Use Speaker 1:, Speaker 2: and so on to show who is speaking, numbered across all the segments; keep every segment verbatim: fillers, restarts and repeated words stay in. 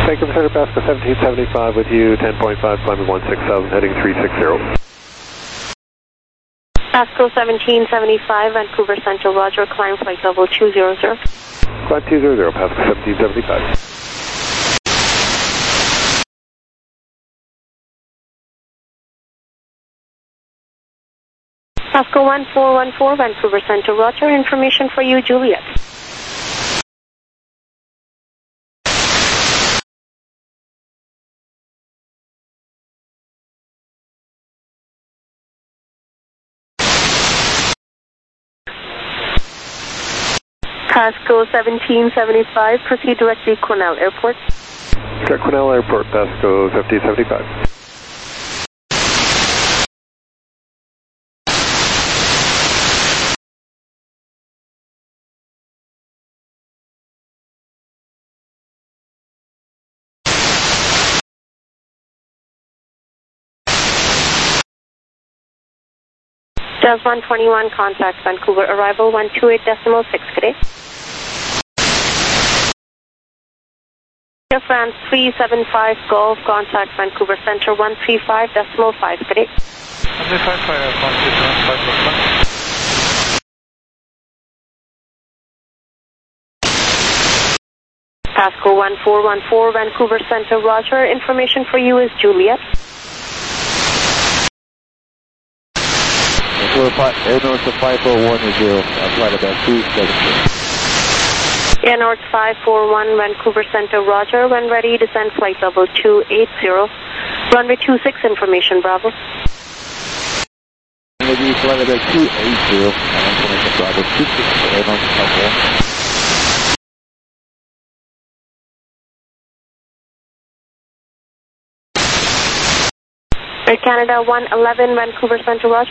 Speaker 1: Vancouver Center, Pasco seventeen seventy-five with you, ten point five, climbing one six thousand, heading three six zero.
Speaker 2: Pasco seventeen seventy-five, Vancouver Center, Roger, climb flight level two zero zero.
Speaker 1: Climb two zero zero, Pasco seventeen seventy-five.
Speaker 2: Pasco one four one four, Vancouver Center, Roger, information for you, Juliet. Pasco seventeen seventy-five, proceed directly to Quesnel Airport.
Speaker 1: Direct Quesnel Airport, Pasco seventeen seventy-five.
Speaker 2: Does one twenty-one, contact Vancouver, arrival one two eight decimal six, good day. Air France three seven five Golf, contact Vancouver Center one three five decimal five, good day.
Speaker 3: one three five, one three five,
Speaker 2: Pasco one four one four, Vancouver Center, Roger, information for you is Juliet.
Speaker 4: Air North to five four one zero, flight about two seven zero.
Speaker 2: Air North five four one, Vancouver Center, Roger, when ready, descend flight level two eight zero. Runway two six, information, Bravo.
Speaker 4: Maybe flight about two eight zero, information, Bravo, two six, Air North to five four one.
Speaker 2: Air Canada one eleven, Vancouver Center, Roger.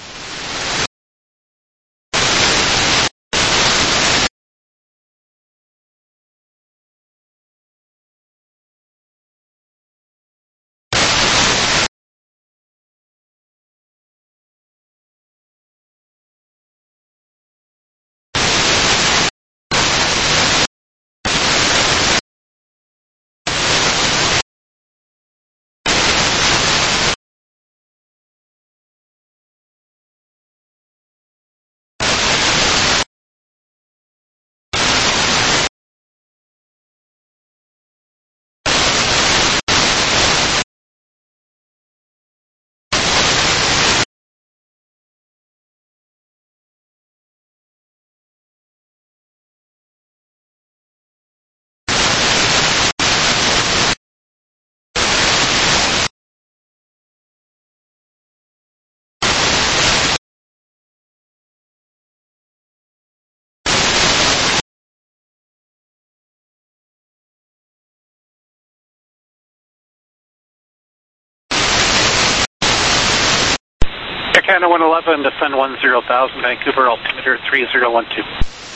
Speaker 3: Air Canada one eleven, descend one zero thousand, Vancouver, altimeter three zero one two.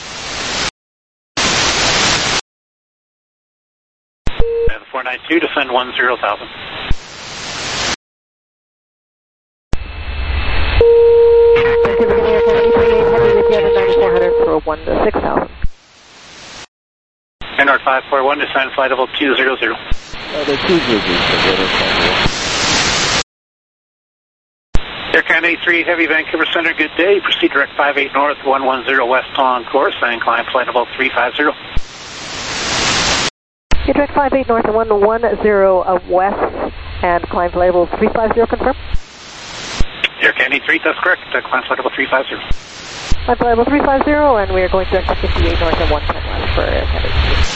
Speaker 3: And four nine two, descend one zero thousand.
Speaker 5: Vancouver, Air Canada eight three eight, heavy with you at ninety-four hundred for one to six thousand.
Speaker 3: Air North five four one, descend flight level two zero zero.
Speaker 4: Uh, the two zero zero,
Speaker 3: Air Canada eight three eight, heavy, Vancouver Center, good day. Proceed direct five eight north, one one zero west on course, and climb flight level three five zero.
Speaker 5: You direct five eight north, one one zero uh, west, and climb flight level three five zero, confirm?
Speaker 3: Air Canada eight three eight, that's correct. Uh, climb flight level three five zero.
Speaker 5: Climb flight level three five zero, and we are going direct to fifty-eight north and one ten west for Air Canada.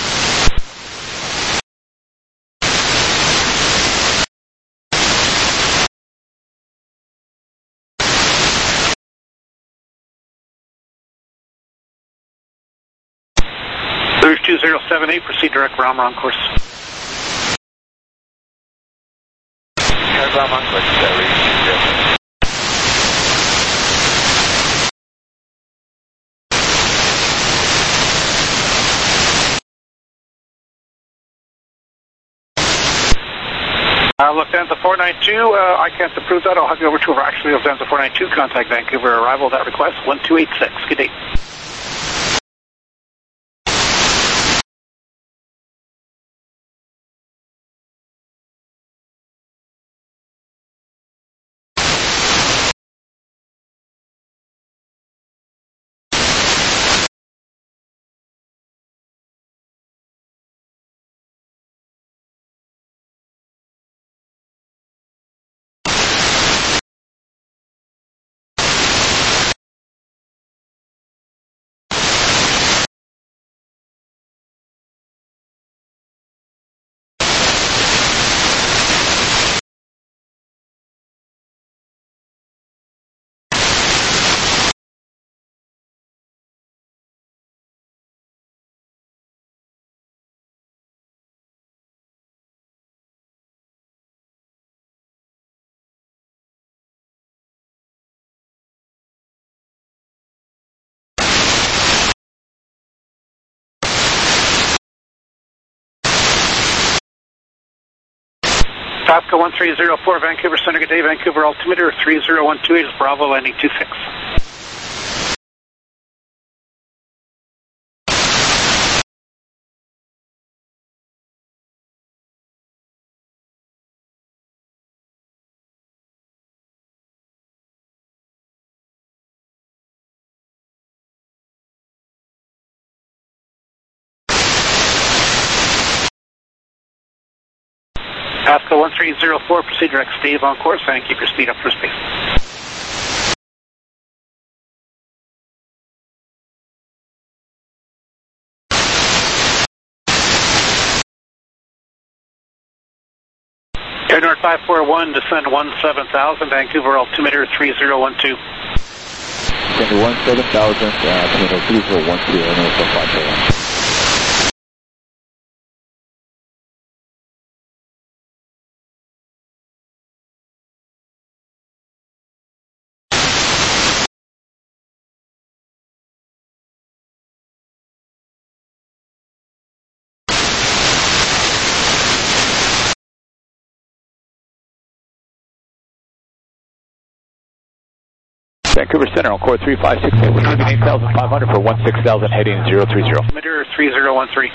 Speaker 3: Rouge two zero seven eight, proceed direct Ram on course. Ram on course, uh, Uh, Lufthansa four nine two, uh, I can't approve that. I'll have you over to actually Lufthansa four nine two, contact Vancouver arrival, that request, one two eight six. Good day. Pasco one three zero four, Vancouver Center, good day, Vancouver altimeter three zero one two eight is Bravo, landing two six. Pasco one three zero four, proceed direct Steve on course and keep your speed up for space. Air North five four one, descend one seven thousand, Vancouver altimeter three zero one two.
Speaker 4: Descend one seven thousand, altimeter three zero one two, Air North five four one.
Speaker 6: Vancouver Center on course three five six eight, we're leaving eight thousand five hundred for one six thousand, heading zero three zero.
Speaker 3: Altimeter three zero one three.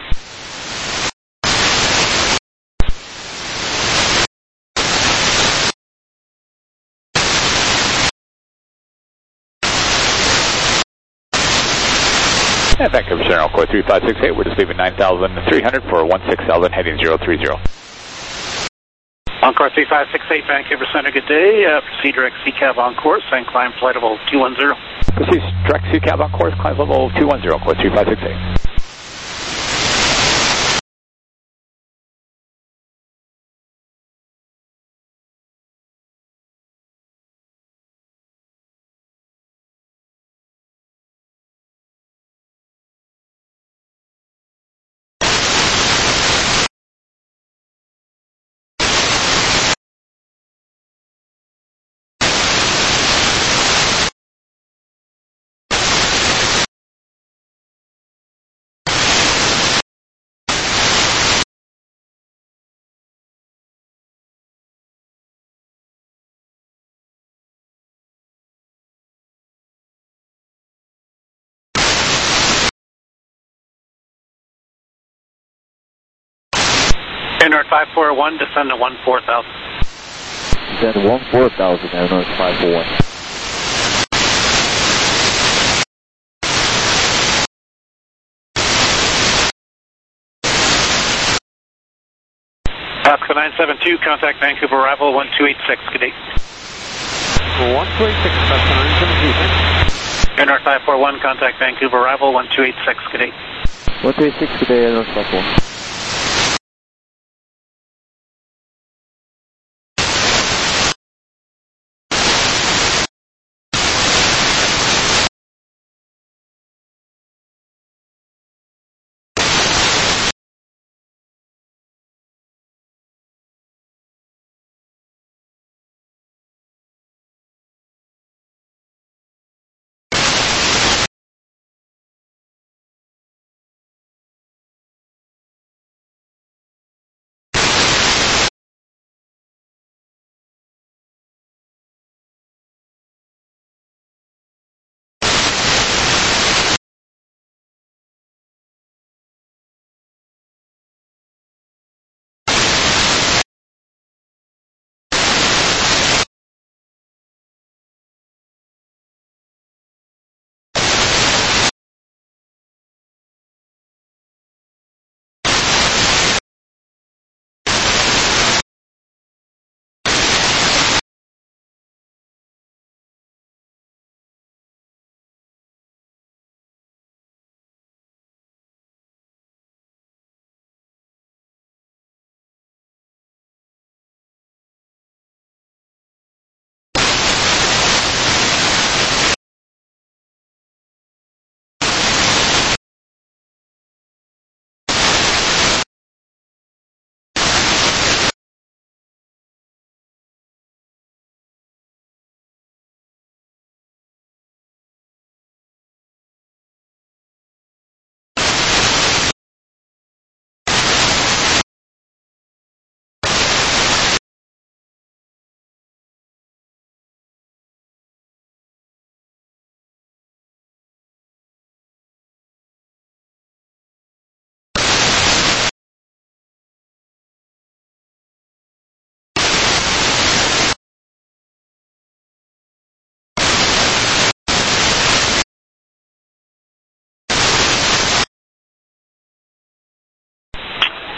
Speaker 6: And Vancouver Center on course three five six eight, we're just leaving nine thousand three hundred for one six thousand, heading zero three zero.
Speaker 3: Encore three five six eight, Vancouver Center, good day. Uh, proceed direct C CAV on course and climb flight level two one zero.
Speaker 6: Proceed direct C CAV on course, climb level two one zero, course three five six eight.
Speaker 3: Air North five four one, descend to one four thousand.
Speaker 4: Descend one four thousand, Air North five four one.
Speaker 3: Pasco nine seven two, contact Vancouver arrival one two eight six, good day.
Speaker 1: one two eight six, Pasco nine seven two, thanks.
Speaker 3: Air North five four one, contact Vancouver arrival one two eight six, good day.
Speaker 4: one two eight six, good day, Air North five four one.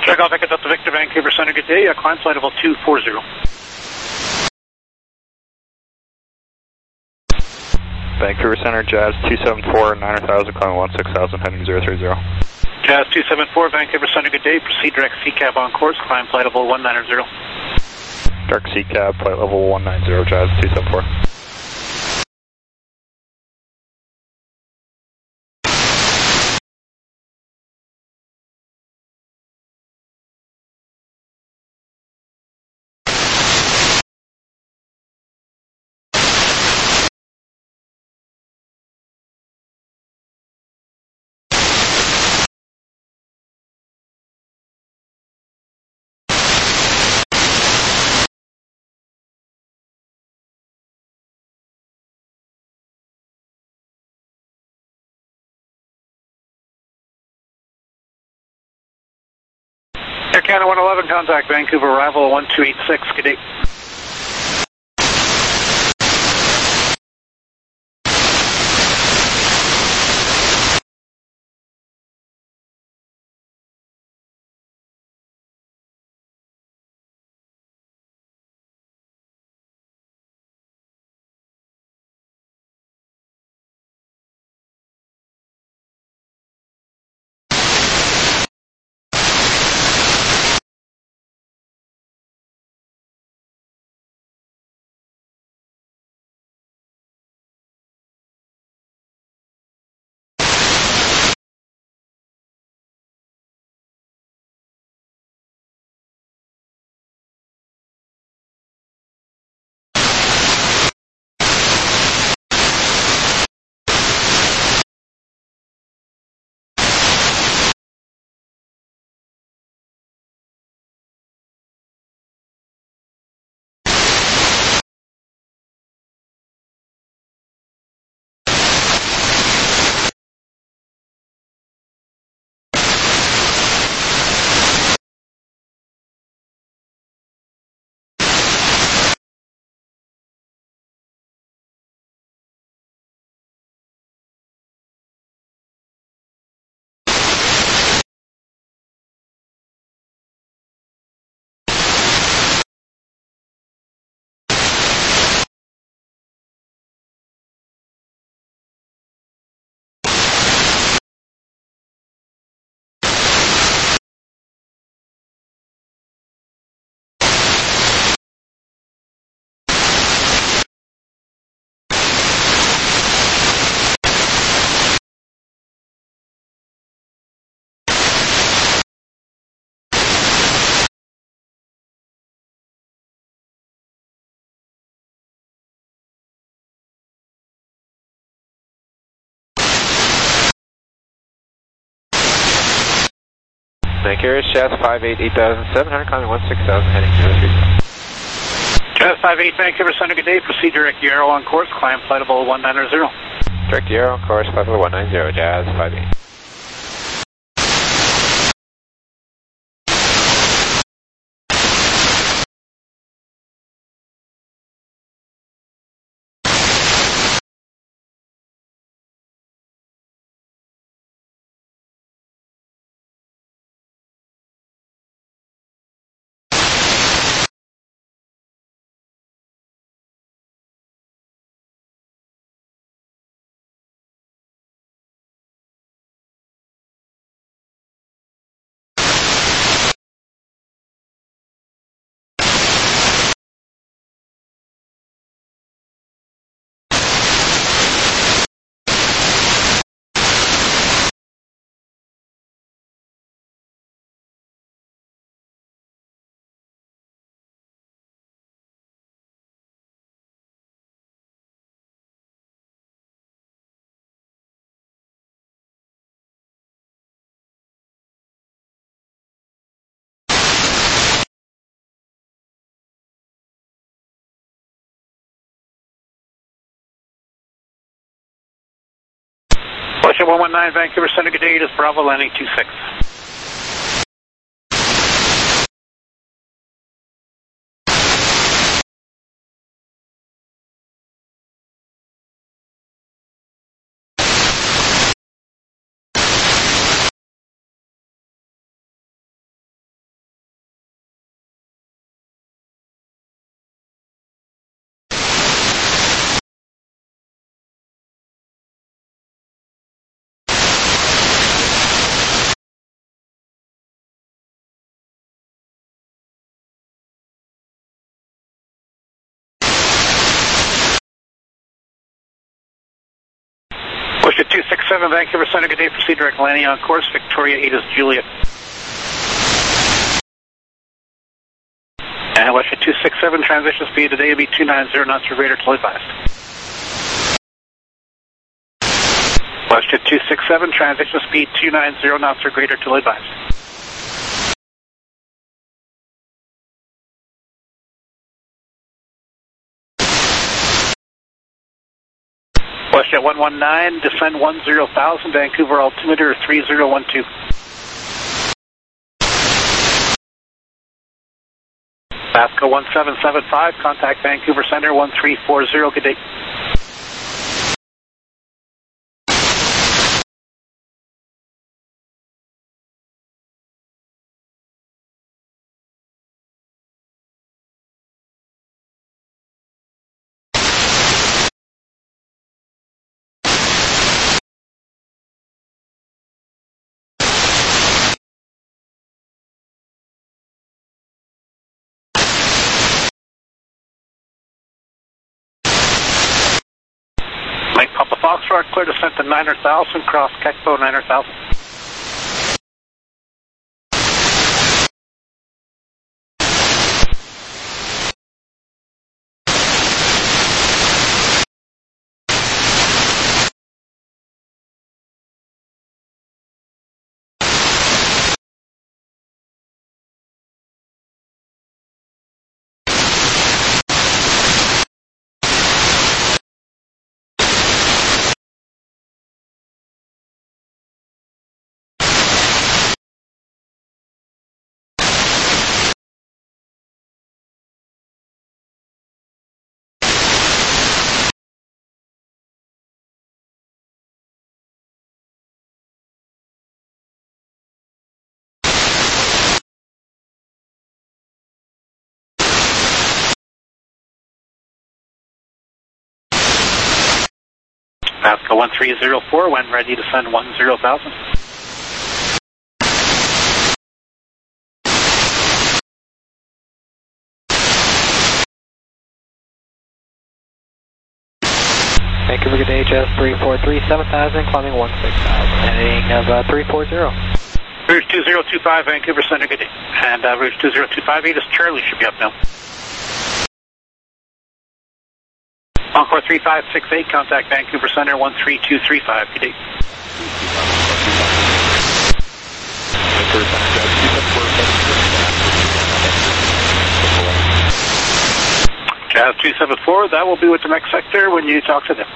Speaker 3: Check off Echo Delta Victor, Vancouver Center, good day. Uh, climb flight level two four zero.
Speaker 7: Vancouver Center, Jazz two seven four, nine thousand, climbing one six thousand, heading zero three zero.
Speaker 3: Jazz two seven four, Vancouver Center, good day. Proceed direct C cab on course, climb flight level one nine zero.
Speaker 7: Direct C cab, flight level one nine zero, Jazz two seven four.
Speaker 3: Air Canada one eleven, contact Vancouver, arrival one two eight six, good day.
Speaker 7: Vancouver, Jazz five eight, eight thousand seven hundred, climbing one six thousand, heading zero three zero.
Speaker 3: Jazz five eight, Vancouver Center, good day. Proceed direct Yarrow on course, climb flight level one nine zero.
Speaker 7: Direct Yarrow on course, flight level one nine zero, Jazz five eight.
Speaker 3: one one nine, Vancouver Center, good day. It is Bravo, landing two six. seven, Vancouver Center, good day. Proceed direct landing on course. Victoria eight is Juliet. And Westjet two six seven, transition speed today will be two nine zero knots or greater till advised. Westjet two six seven, transition speed two nine zero knots or greater till advised. Westjet one one nine, descend one zero thousand, Vancouver altimeter three zero one two. Vasco one seven seven five, contact Vancouver Center one three four zero, good day. Mike Papa Foxtrot, clear descent to nine thousand, cross Kekpo nine thousand. Vasco one three zero four, when ready to send one zero thousand.
Speaker 8: Vancouver, good day, H S three four three, seven thousand, climbing one six thousand, heading of uh, three four zero.
Speaker 3: Rouge two zero two five, Vancouver Center, good day. And uh, Rouge two zero two five eight is Charlie, should be up now. Encore three five six eight, contact Vancouver Center one three two three five, good day. Jazz two seven four, that will be with the next sector when you talk to them.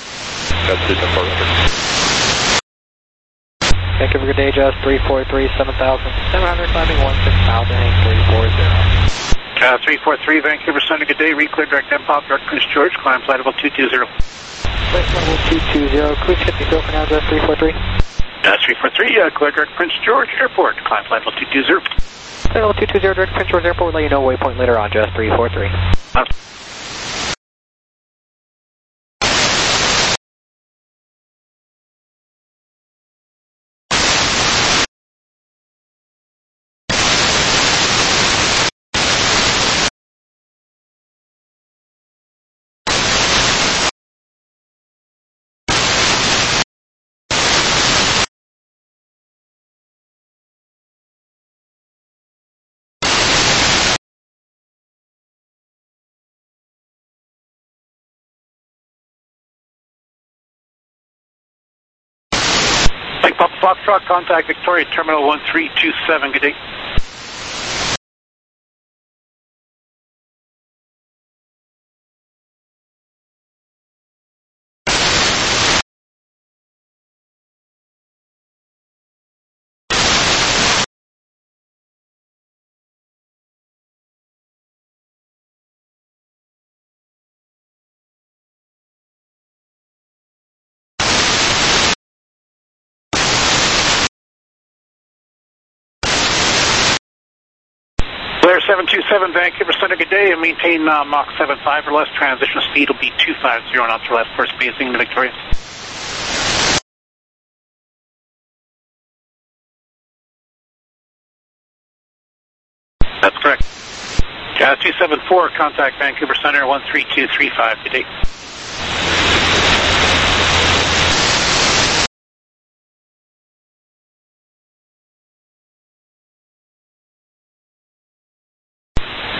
Speaker 8: Vancouver, good day, Jazz three four three, seven thousand, seven hundred, climbing one six thousand, heading three four zero.
Speaker 3: Uh, three four three, Vancouver Center, good day. Reclear direct M P O P, direct Prince George, climb flight level two two zero.
Speaker 8: Flight level two two zero, cruise shift me go for now, Jazz three four three.
Speaker 3: Uh, three four three, uh, clear direct Prince George Airport, climb flight level two two zero.
Speaker 8: Flight level two two zero, direct Prince George Airport, we'll let you know waypoint later on, Jazz three four three.
Speaker 3: Uh, Mike Papa Foxtrot, contact Victoria Terminal one three two seven, good day. Blair seven two seven, Vancouver Center, good day, and maintain uh, Mach seven five or less. Transition speed will be two five zero knots or less. First basing to Victoria. That's correct. Jazz two seven four, contact Vancouver Center one three two three five, good day.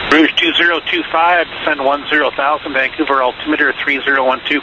Speaker 3: Rouge two zero two five, descend one zero thousand, Vancouver altimeter three zero one two.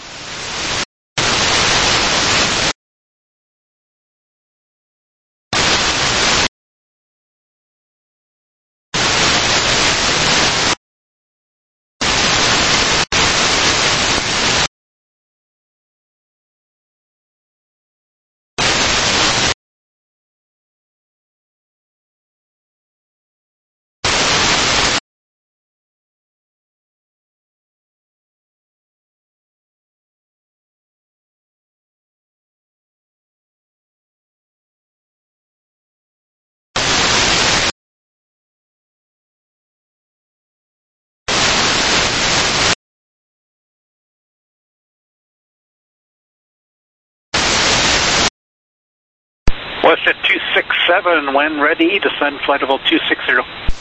Speaker 3: West at two six seven, when ready, descend flight level two six zero.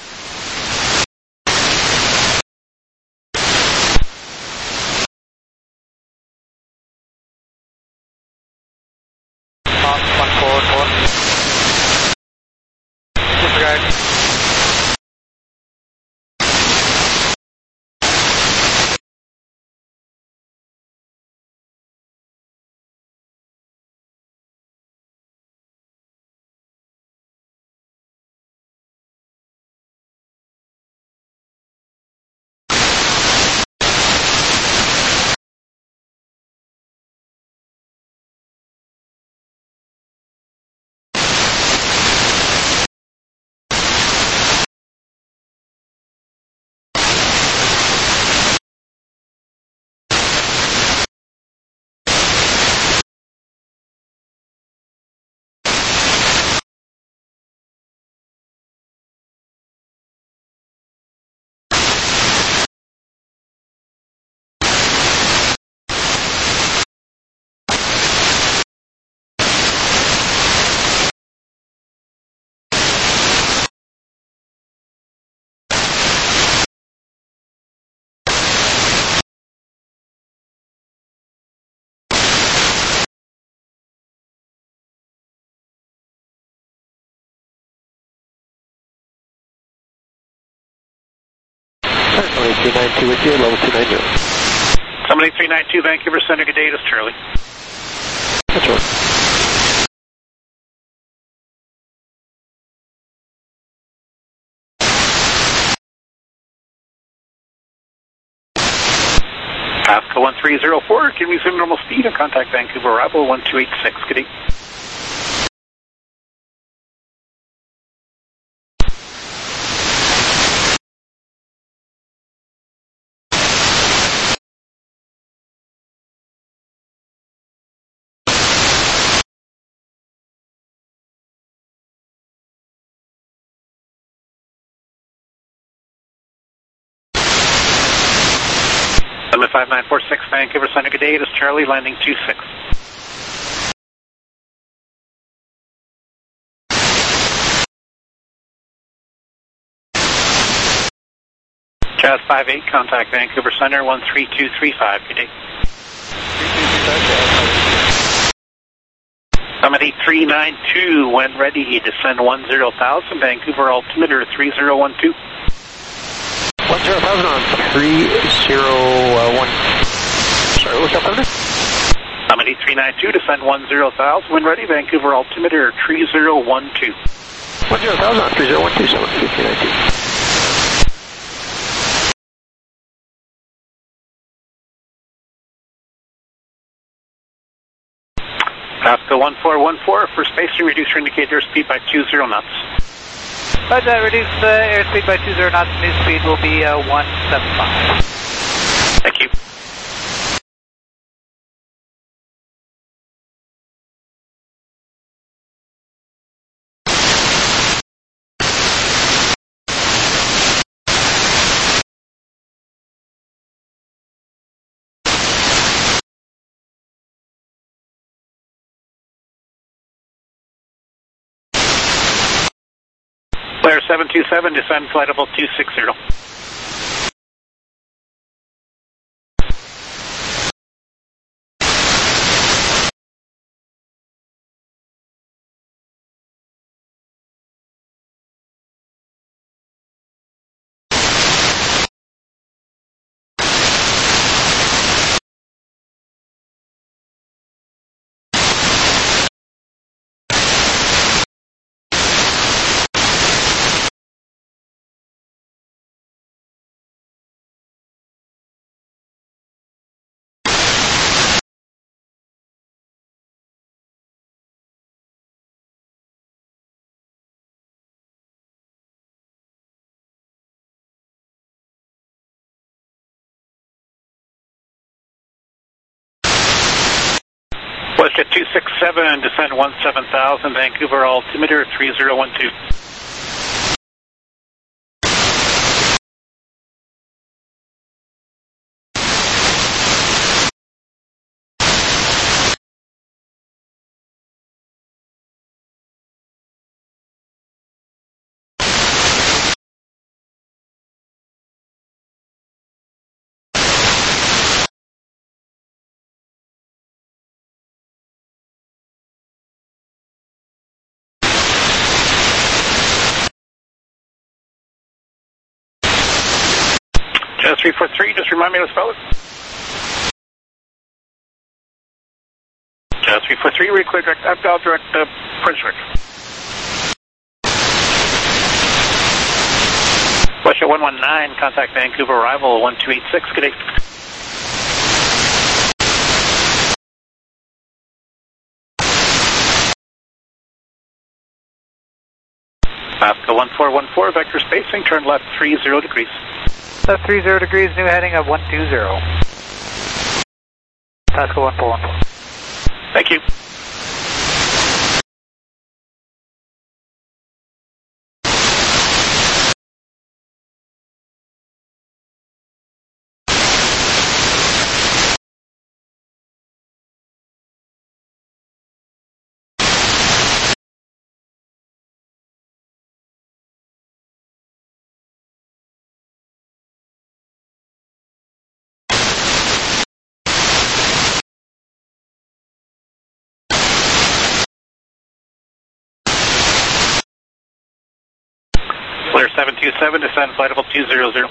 Speaker 8: Fox one four four. Disregard.
Speaker 1: three nine two with you, level two nine zero.
Speaker 3: Somebody three nine two, Vancouver Center, good day, this is Charlie.
Speaker 1: That's right.
Speaker 3: Pascal one three zero four, can we resume normal speed and contact Vancouver arrival one two eight six, good day. Summit five nine four six, Vancouver Center, good day, this is Charlie, landing two six. Jazz five eight, contact Vancouver Center, one three two three five, good day. Summit eight three nine two, when ready, descend one zero thousand, Vancouver altimeter three zero one two.
Speaker 1: one zero thousand on three zero one. Sorry, what's up, Thunder?
Speaker 3: Summit eight three nine two, descend one zero thousand, when ready, Vancouver altimeter three zero one two.
Speaker 1: one zero thousand on three zero one two, Summit eight three nine two.
Speaker 3: Pascal one four one four, for spacing, reduce your indicator speed by two zero knots.
Speaker 8: Roger that, reduce uh, airspeed by two zero knots, new speed will be uh, one seven five.
Speaker 3: Thank you. Blair seven two seven, descend flight level two six zero. Jet two six seven, descend one seven thousand, Vancouver altimeter three zero one two. Jazz three four three, just remind me how to spell it. Jazz three four three, read clear direct, Abgal direct, uh, French direct. Westjet one one nine, contact Vancouver arrival one two eight six, good day. Alaska one four one four, vector spacing, turn left three zero degrees.
Speaker 8: Left three zero degrees, new heading of one two zero. Alaska one four one four.
Speaker 3: Thank you. Clear seven two seven, descend flight level two zero zero.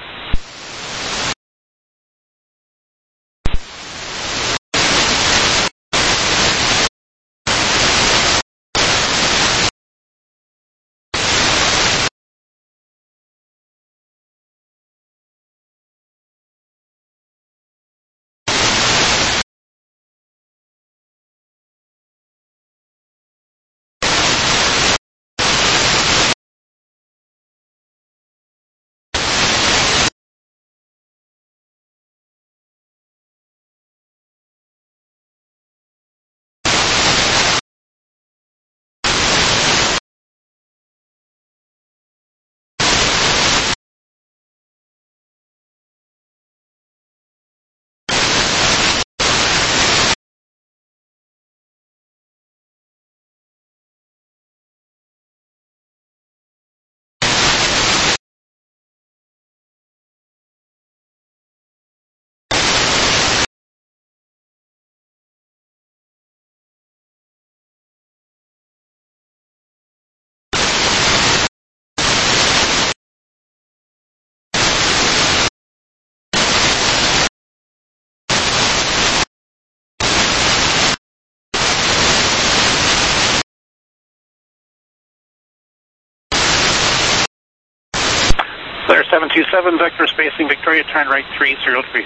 Speaker 3: Clear seven two seven, vector spacing, Victoria, turn right three zero degrees.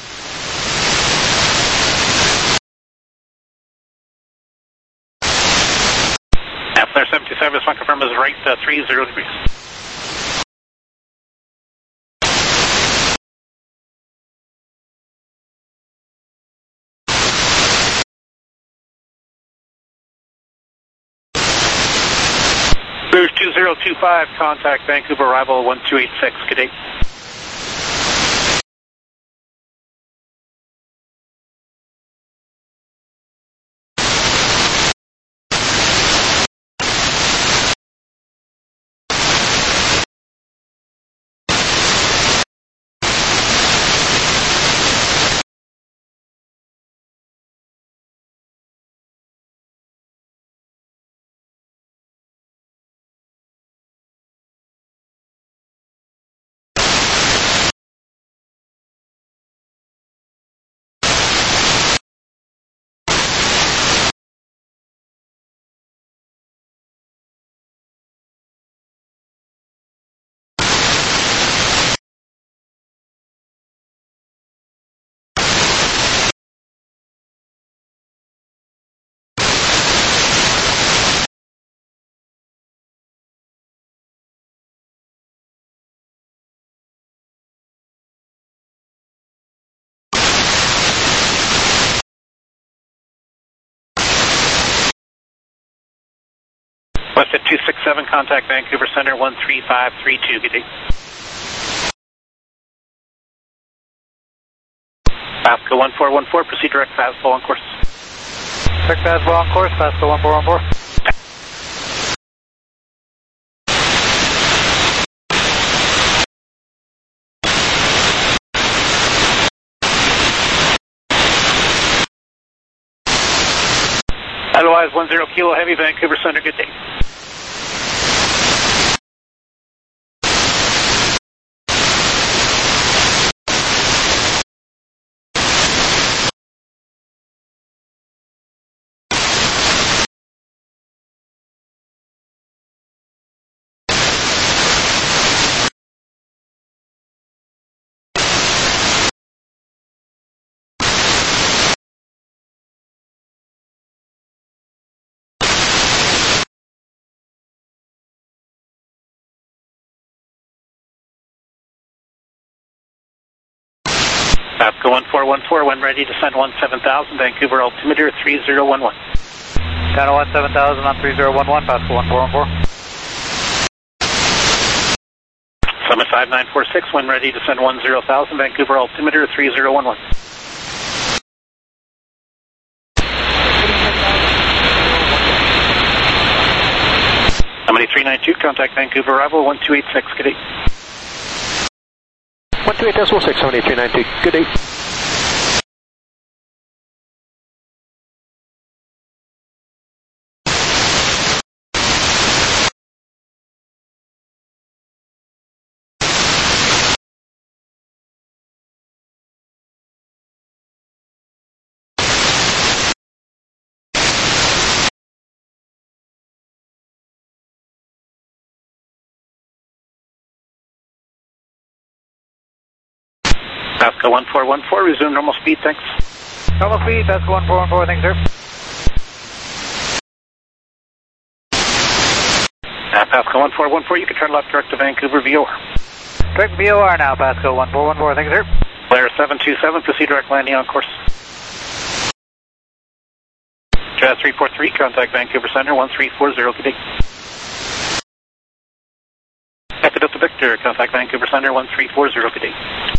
Speaker 3: Clear seven two seven, this one confirmed is right uh, three zero degrees. Rouge two zero two five, contact Vancouver arrival one two eight six, good day. WestJet two six seven, contact Vancouver Center one three five three two, good day. Pasco one four one four, proceed direct fastball on course.
Speaker 8: Direct fastball on course, Pasco one four one four.
Speaker 3: Otherwise, one zero kilo heavy, Vancouver Center, good day. Pasco one four one four, when ready, descend one seven thousand, Vancouver altimeter three zero one one.
Speaker 8: Channel one seven thousand on three zero one one, Pasco one four one four.
Speaker 3: Summit five nine four six, when ready, descend one zero thousand, Vancouver altimeter three zero one one. Summit three nine two, contact Vancouver arrival one two eight six, good day.
Speaker 1: one two eight decimal six, seven eight three nine two, good day.
Speaker 3: Pasco one four one four, resume normal speed, thanks.
Speaker 8: Normal speed, Pasco one four one four, thanks, sir.
Speaker 3: Uh, Pasco one four one four, you can turn left direct to Vancouver V O R.
Speaker 8: Direct V O R now, Pasco one four one four, thanks, sir.
Speaker 3: Blair seven two seven, proceed direct landing on course. Jazz three four three, contact Vancouver Center one three four zero, good day. Echo Delta Victor, contact Vancouver Center one three four zero, good day.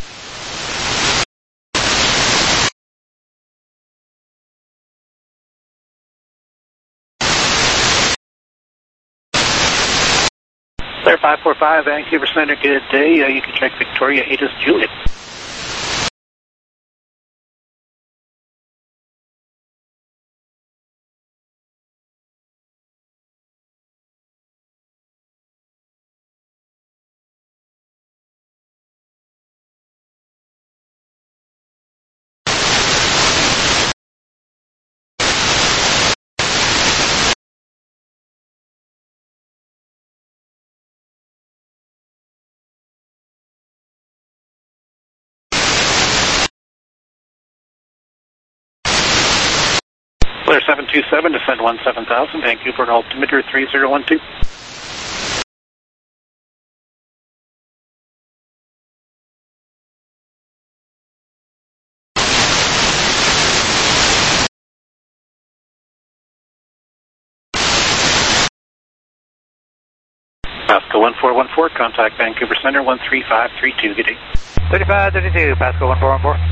Speaker 3: Blair five four five, Vancouver Center, good day. Uh, you can check Victoria eight is Juliet. Blair seven two seven, descend one seven thousand, Vancouver altimeter three zero one two. Pasco one four one four, contact Vancouver Center one three five three two, good day.
Speaker 8: thirty-five thirty-two, Pasco one four one four.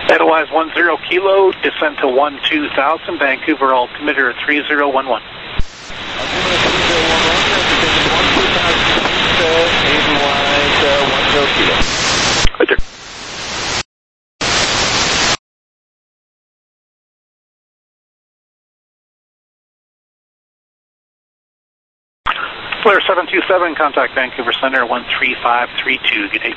Speaker 3: Edelweiss one zero kilo, descend to one two thousand, Vancouver altimeter three zero one one.
Speaker 6: Roger.
Speaker 3: Flare seven two seven, contact Vancouver Center one three five three two. Good day.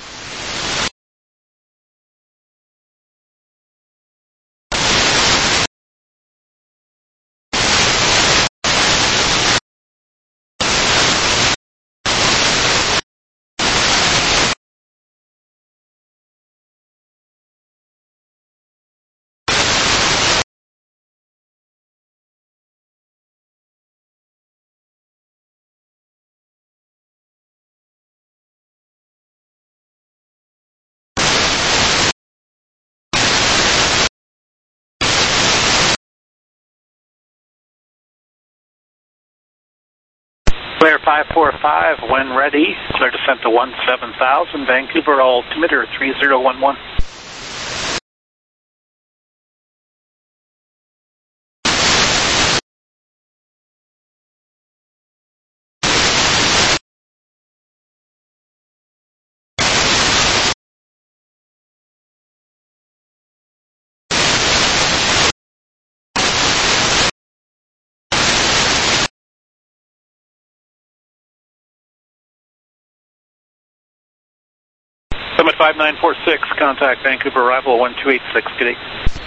Speaker 3: Flare five four five, when ready, clear descent to one seven thousand, Vancouver altimeter three zero one one. Summit five nine four six, contact Vancouver arrival one two eight six. Good day.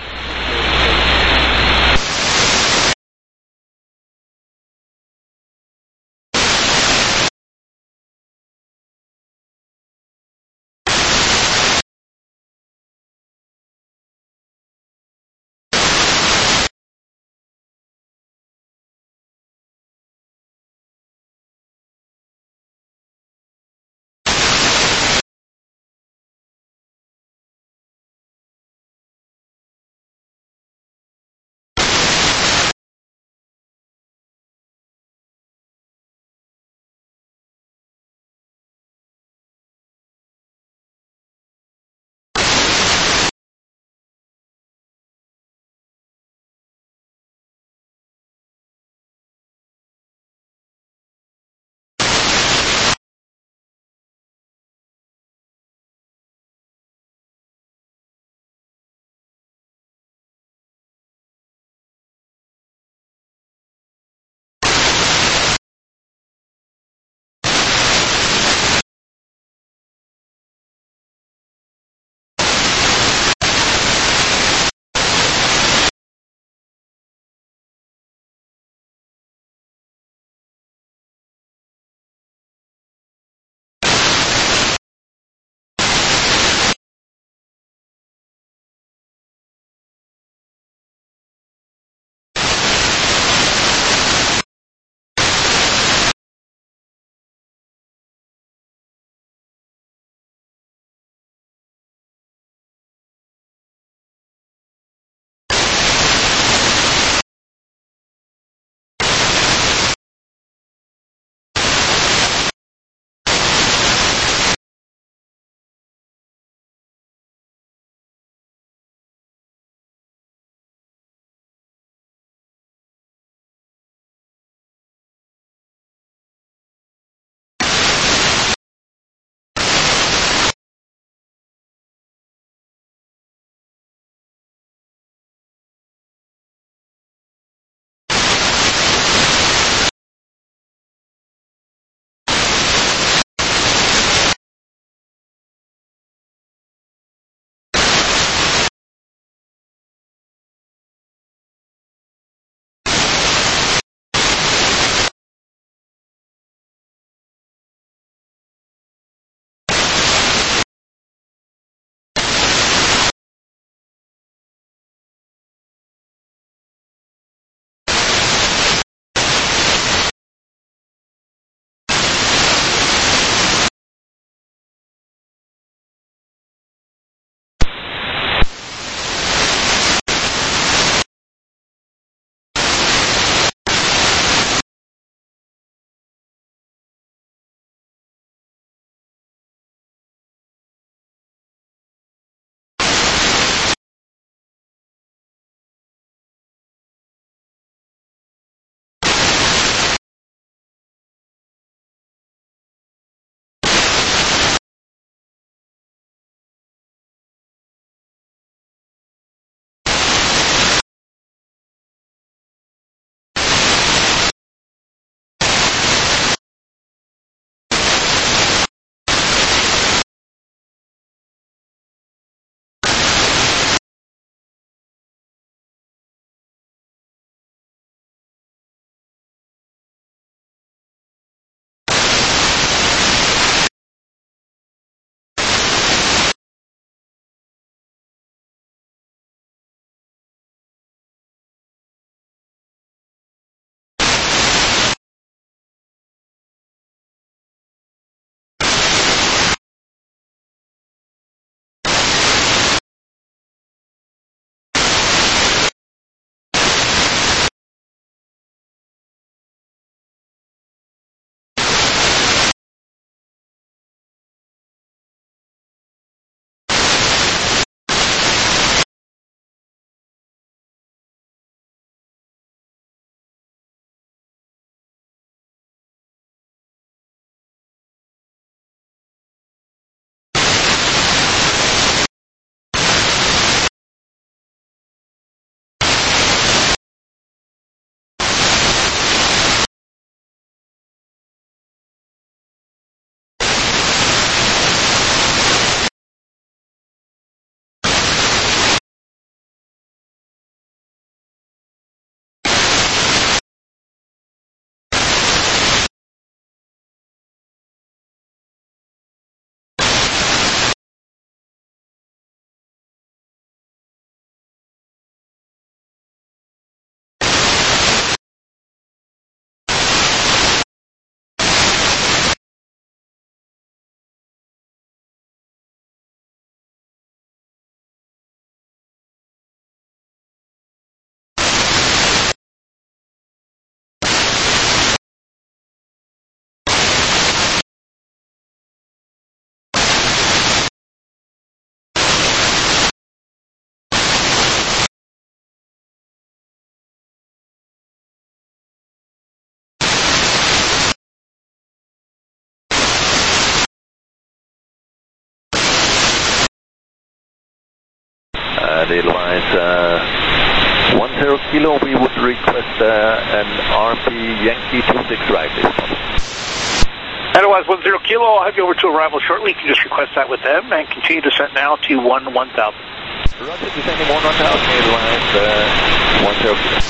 Speaker 4: and advise uh, one zero kilo, we would request uh, an R P Yankee two six right, if possible.
Speaker 3: Otherwise, one zero kilo, I'll have you over to arrival shortly. You can just request that with them and continue descent now to one one thousand.
Speaker 4: Roger, descending one one thousand, advise uh, one zero kilo.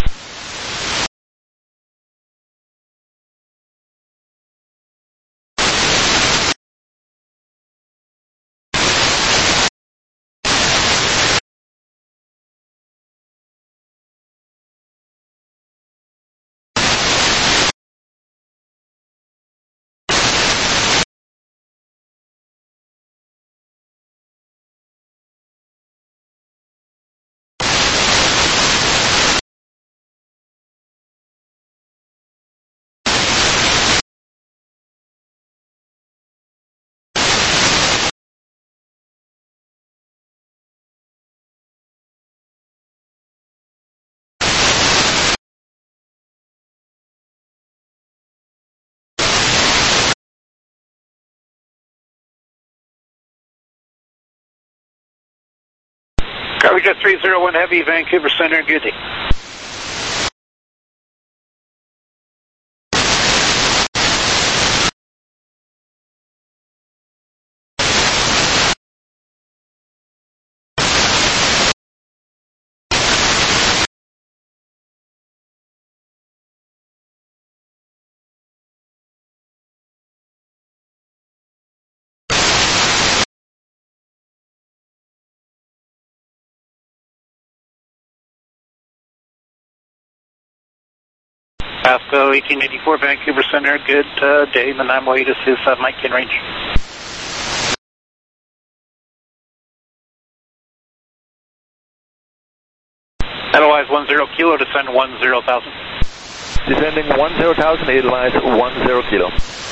Speaker 3: Cargo three zero one Heavy, Vancouver Center, good day. Pasco eighteen eighty-four, Vancouver Center, good uh, day. The nine one eight is his uh, Mike in range. Otherwise, one zero kilo, descend one zero thousand.
Speaker 4: Descending one zero thousand, advise one zero kilo.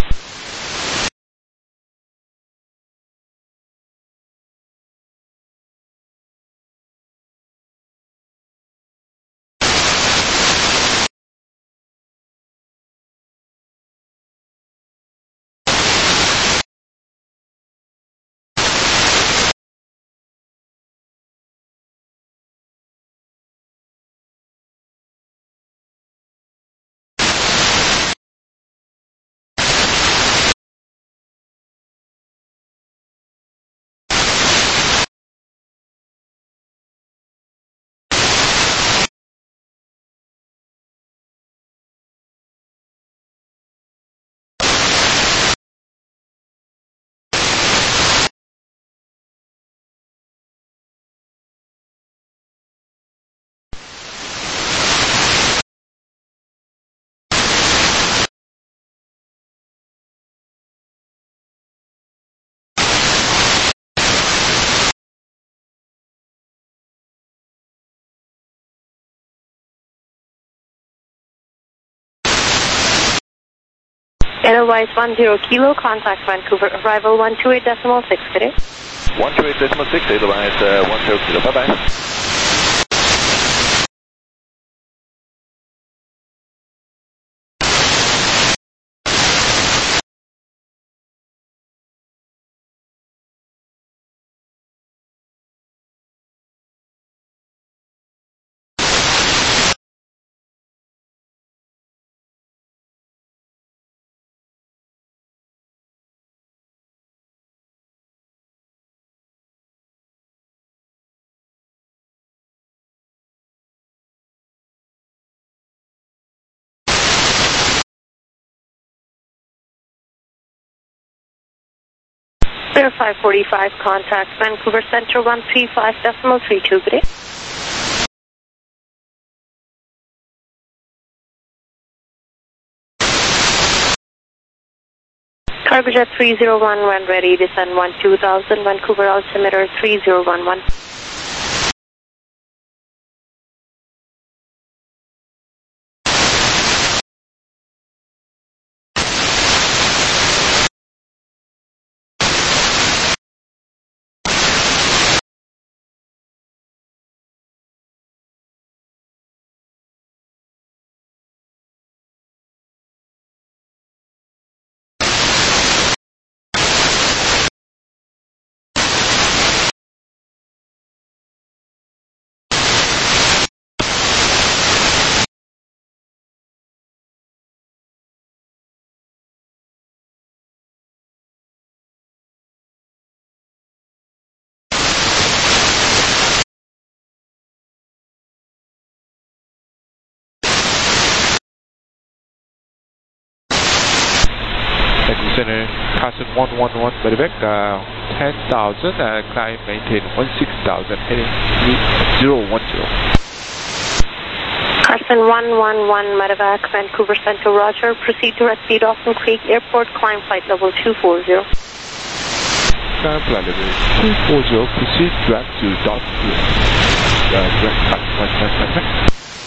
Speaker 2: Edelweiss one zero kilo, contact Vancouver, arrival one two eight decimal six, good day.
Speaker 4: one two eight decimal six, Edelweiss uh, one zero kilo, bye-bye.
Speaker 2: Clear five forty-five, contact Vancouver Center one three five decimal three two, good day. Cargojet three zero one, when ready, descend one two thousand, Vancouver altimeter three zero one one.
Speaker 9: Center, Carson one one one, medevac, uh, ten thousand, uh, climb maintain one six thousand, heading zero one zero.
Speaker 2: Carson one one one, medevac, Vancouver Center, roger. Proceed directly to Dawson Creek Airport, climb flight level two four zero.
Speaker 9: Climb flight level two four zero, proceed direct to Dawson Creek. Uh, direct flight, one one one.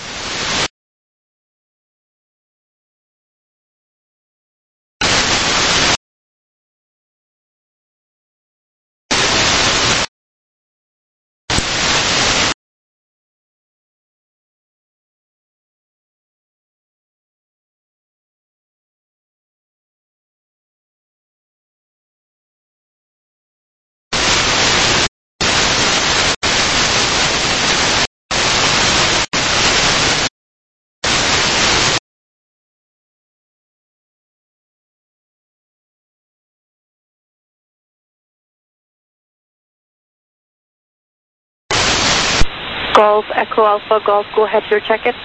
Speaker 2: Golf, Echo Alpha, Golf, go ahead, your check-in.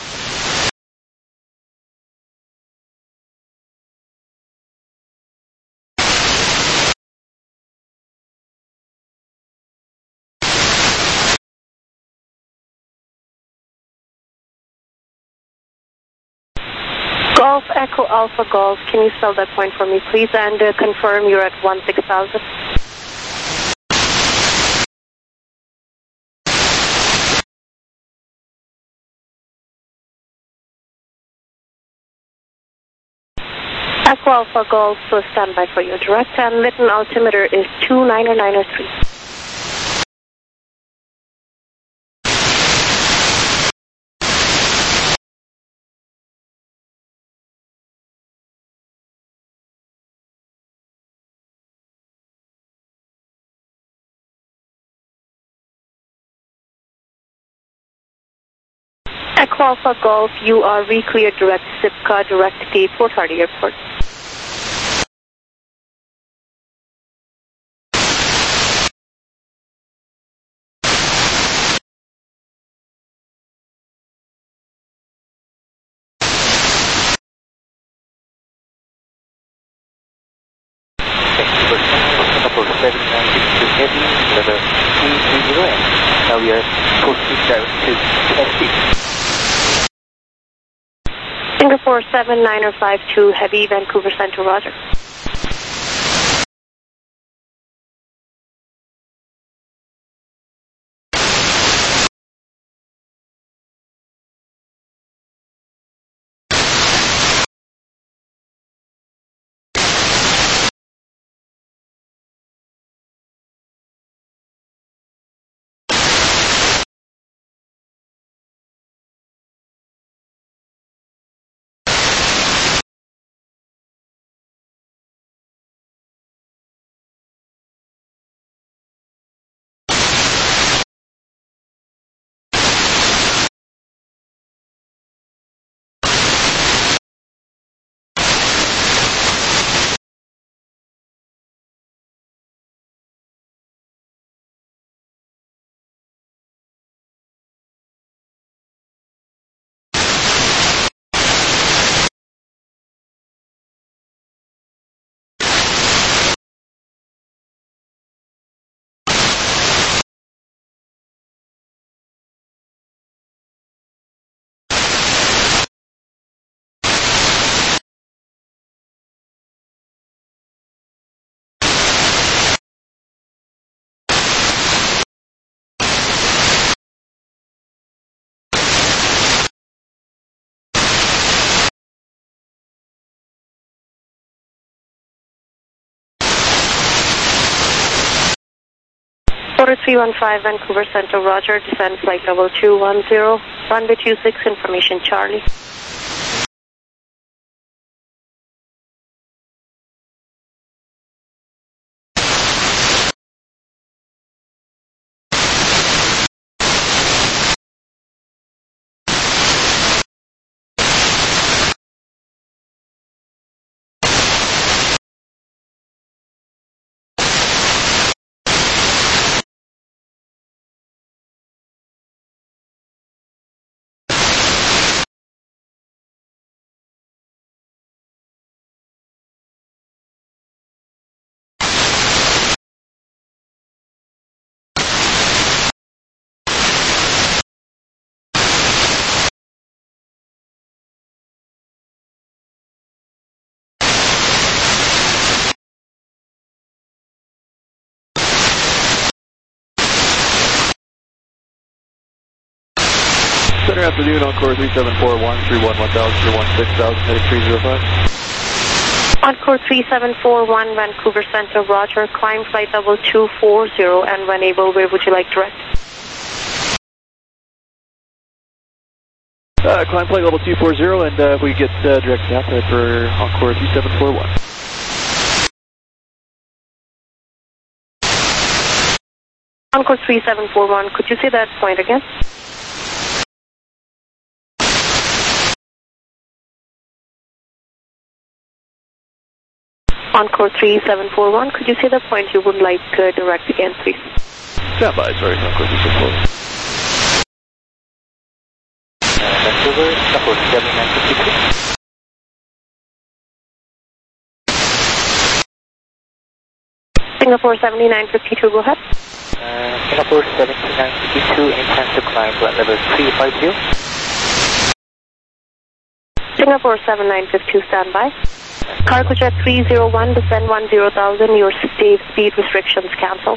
Speaker 2: Golf, Echo Alpha, Golf, can you spell that point for me, please, and uh, confirm you're at one six thousand? Echo Alpha Golf, so stand by for your direct, and Lytton altimeter is two nine nine three. Echo Alpha Golf, you are re-cleared direct, Sipka, direct to Port Hardy Airport.
Speaker 1: seven nine six two heavy, level three three zero, and now we are proceed direct to taxi.
Speaker 2: Singapore seven nine five two, heavy, Vancouver Center, roger. Quarter three one five, Vancouver Center, roger. Descend flight level two one zero. Runway two six, information Charlie.
Speaker 7: Center afternoon, Encore three seven four one, three one one thousand, three one six thousand, heading three zero five.
Speaker 2: Encore three seven four one, Vancouver Center, Roger. Climb flight level two four zero, and when able, where would you like direct?
Speaker 7: Uh, climb flight level two four zero, and uh, we get uh, direct tap for Encore three seven four one.
Speaker 2: Encore three seven four one, could you say that point again? Encore three seven four one, could you say the point you would like uh, direct again, please?
Speaker 7: Stand by, sorry, Encore three seven four one.
Speaker 1: Vancouver, Singapore seventy-nine fifty-two.
Speaker 2: Singapore seventy-nine fifty-two, go ahead.
Speaker 1: Uh, Singapore seventy-nine fifty-two, anytime to climb flight level three five zero.
Speaker 2: Singapore seventy-nine fifty-two, stand by. Cargo jet three zero one, descend one zero thousand, your state speed restrictions cancelled.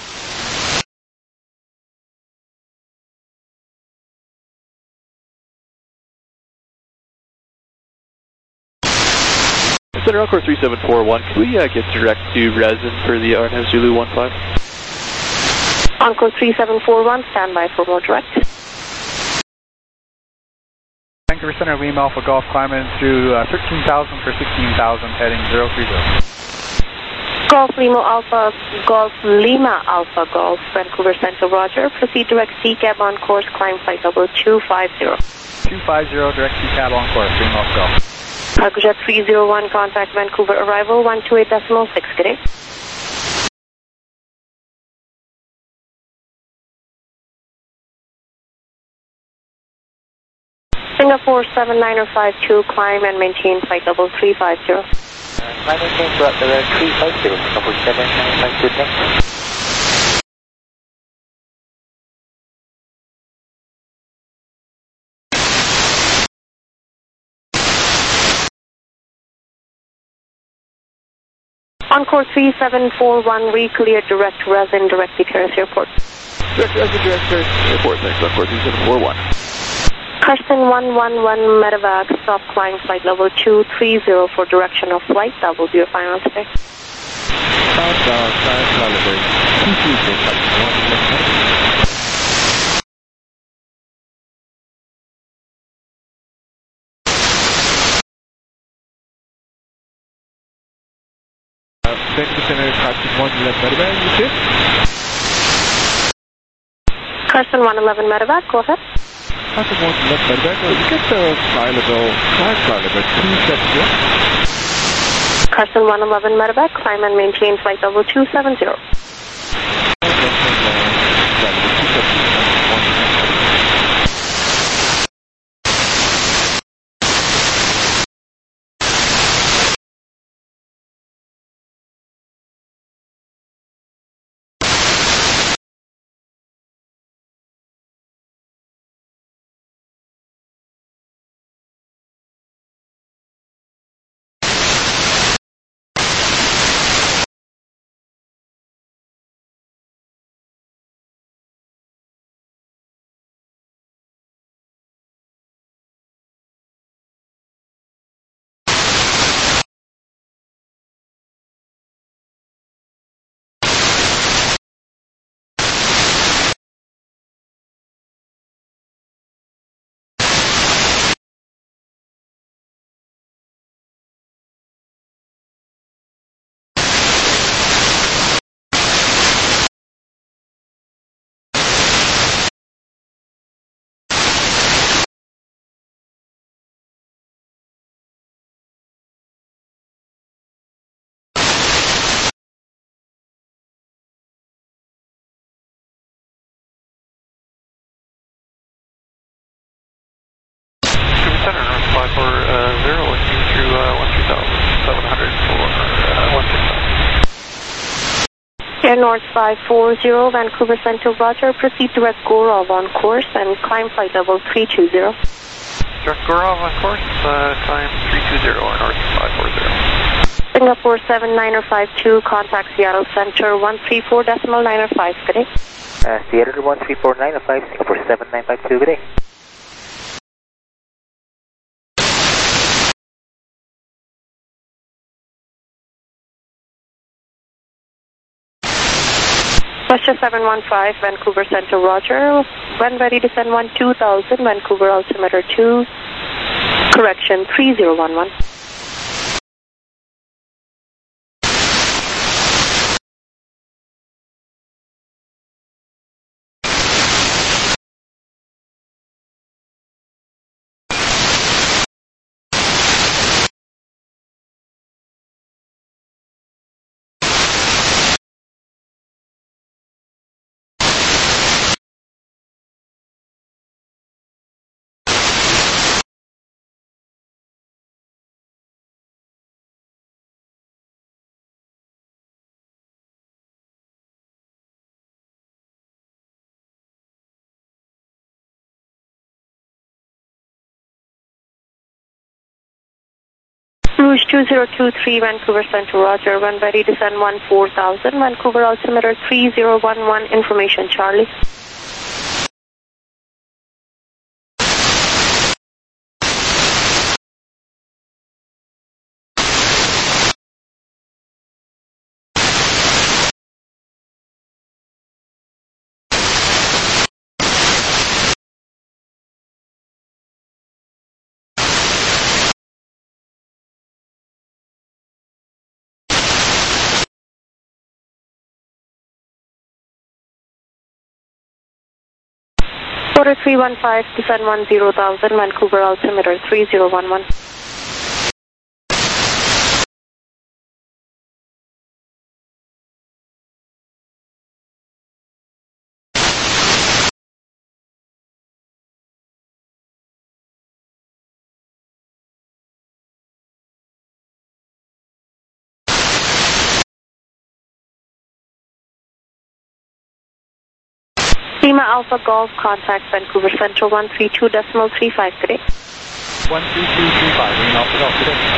Speaker 7: Center Encore three seven four one, can we uh, get direct to resin for the R N S Zulu one five?
Speaker 2: Encore three seven four one, stand by for more direct.
Speaker 10: Vancouver Center, Lima Alpha Golf, climbing through uh, thirteen thousand for sixteen thousand, heading zero three zero.
Speaker 2: Golf Lima Alpha, Golf Lima Alpha Golf, Vancouver Center, Roger. Proceed direct C cab on course, climb flight level two five zero.
Speaker 10: two five zero, direct C cab on course, Lima Alpha Golf.
Speaker 2: Cargo jet three zero one, contact Vancouver arrival one two eight decimal six, good day. Singapore seven niner five two, climb and maintain flight level three five zero.
Speaker 1: Uh, climb and maintain flight level three five zero, Singapore seven nine five two, thanks.
Speaker 2: Encore three seven four one, re-clear direct resin, direct to Terrace Airport.
Speaker 7: Direct resin, direct Terrace Airport, thanks, Encore three seven four one.
Speaker 2: Carson one one one, medevac, stop climb flight level two three zero for direction of flight. That will be your final today.
Speaker 9: Southbound, climb flight level two three zero, Carson one one one. Vancouver Center, Carson one eleven medevac, you see?
Speaker 2: Carson one eleven medevac, go ahead.
Speaker 9: Carson one eleven medevac, well, you get the flight level, climb flight level two seven zero.
Speaker 2: Carson one eleven medevac, climb and maintain flight level two seven zero.
Speaker 7: Center, North five four zero, one two through uh, one three thousand, seven hundred for uh, one six thousand.
Speaker 2: Air North five four zero, Vancouver Center, Roger. Proceed direct Gorov on course and climb flight level three two zero.
Speaker 7: Direct Gorov on course, uh, climb three two zero, Air North five four zero.
Speaker 2: Singapore seven niner five two, contact Seattle Center one three four decimal niner five, good day.
Speaker 1: Uh, Seattle one three four nine five, Singapore seven nine five two, good day.
Speaker 2: Russia seven one five, Vancouver Center, Roger. When ready, descend one two thousand, Vancouver altimeter two, correction three zero one one. Rouge two zero two three, Vancouver Center, Roger. When ready, descend one four thousand, Vancouver altimeter three zero one one, information Charlie. Order three one five, descend one zero thousand, Vancouver altimeter three zero one one. Lima Alpha Golf, contact Vancouver Central one three two decimal three five today.
Speaker 10: one three two three five, Lima Alpha Golf today.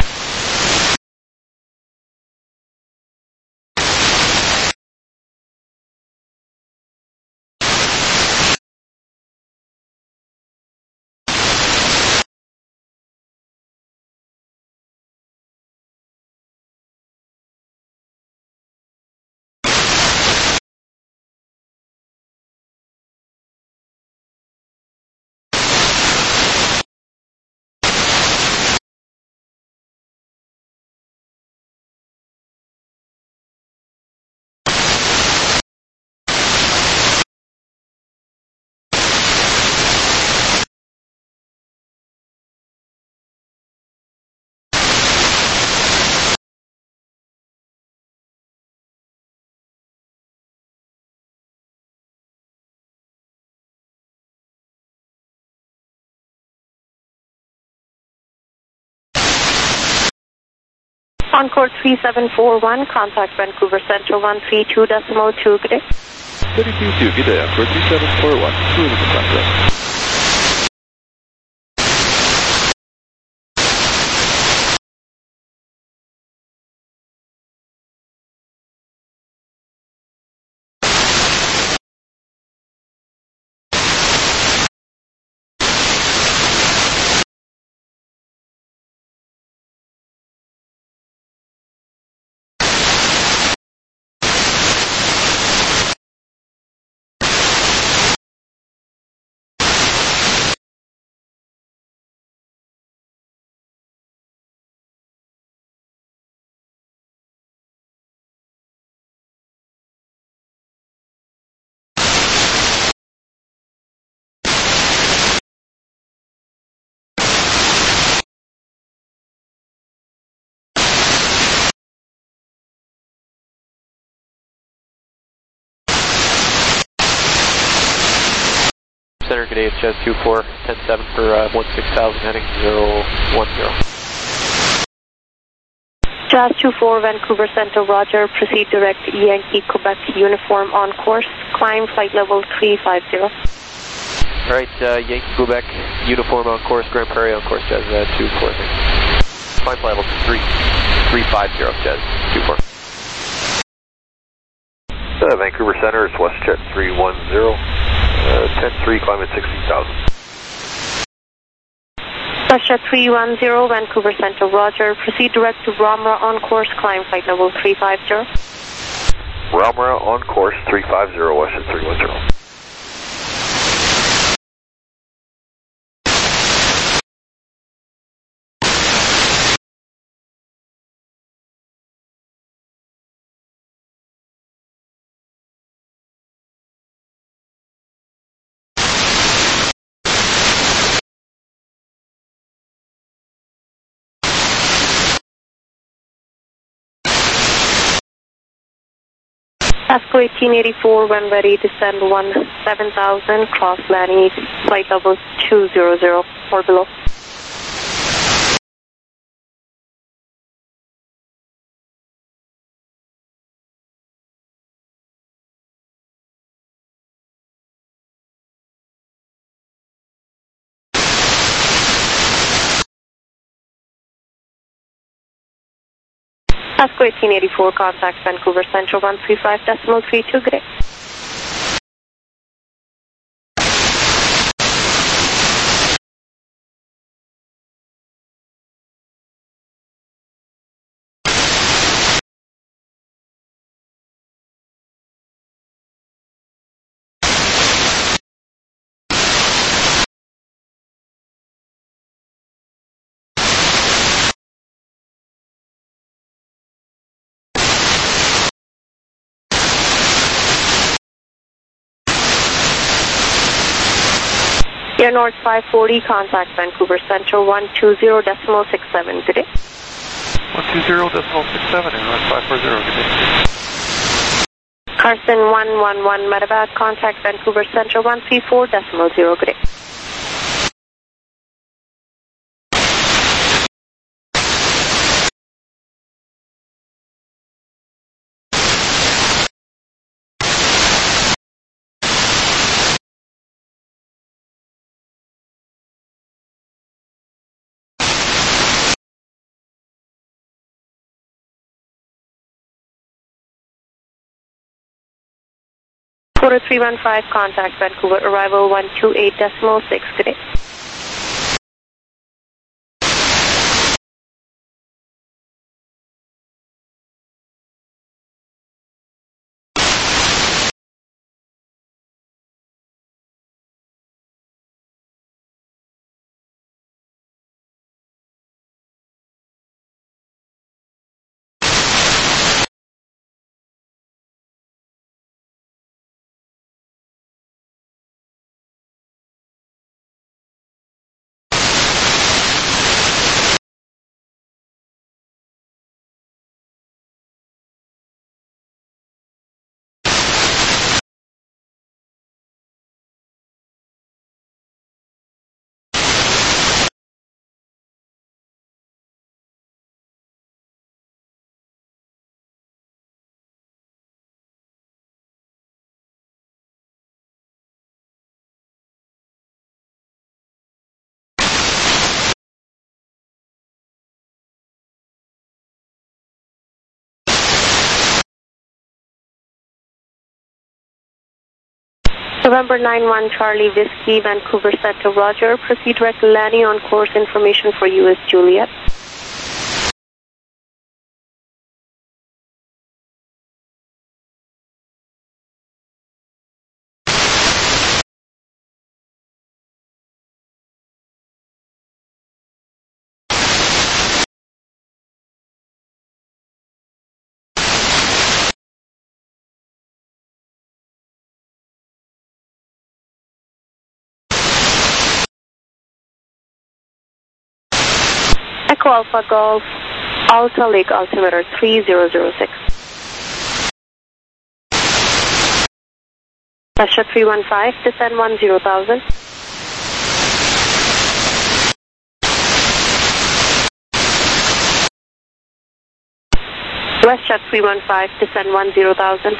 Speaker 2: Encore three seven four one, contact Vancouver Central one three two decimal two, good day.
Speaker 4: thirty-two two, good day, Encore three seven four one, cruise to contact.
Speaker 8: Center, good day, it's Jazz two four, ten seven for uh, one six thousand, heading zero one zero.
Speaker 2: Jazz two four, Vancouver Center, Roger. Proceed direct Yankee, Quebec, uniform on course. Climb flight level three five zero.
Speaker 8: Alright, uh, Yankee, Quebec, uniform on course, Grand Prairie on course, Jazz uh, two four. Climb flight level three five zero, Jazz two four.
Speaker 4: Uh, Vancouver Center, it's WestJet three one zero, uh, ten three, climb at sixteen thousand.
Speaker 2: Russia three one zero, Vancouver Center, Roger. Proceed direct to Bromra on course, climb flight level three five zero.
Speaker 8: Ramra on course three five zero, west at three one zero.
Speaker 2: Pasco eighteen eighty-four, when ready, descend one seven thousand, cross Lanny, flight level two hundred or below. Pasco eighteen eighty-four, contact Vancouver Central one three five decimal three two, good day. Air North five forty, contact Vancouver Central one two zero decimal six seven, good day.
Speaker 7: one two zero decimal six seven, Air North five four zero, good day.
Speaker 2: Carson one one one, Medevac, contact Vancouver Central one three four decimal zero, good day. Quarter three one five, contact Vancouver, arrival one two eight decimal six, good day. November nine one, Charlie Whiskey, Vancouver Central, Roger. Proceed direct Lanny on course, information for U S Juliet. Echo Alpha Golf, Alta Lake altimeter three zero zero six. Russia three one five, descend one zero thousand. Westshot three one five, descend one zero thousand.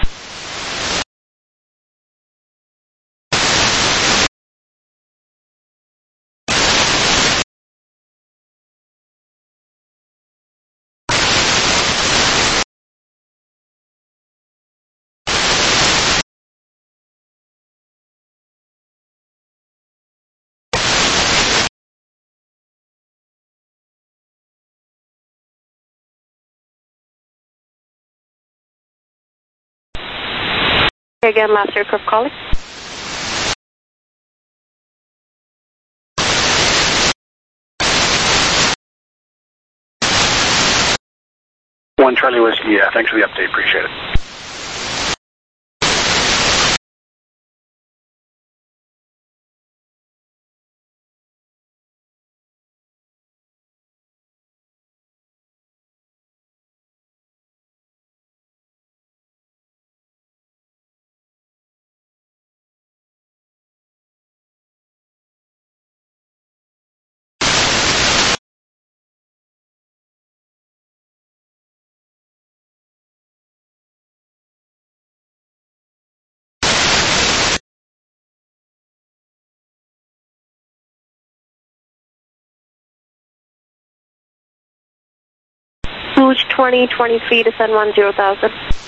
Speaker 2: Again, last aircraft calling.
Speaker 3: One Charlie Whiskey, yeah, thanks for the update, appreciate it.
Speaker 2: Rouge twenty twenty-three, descend one zero thousand.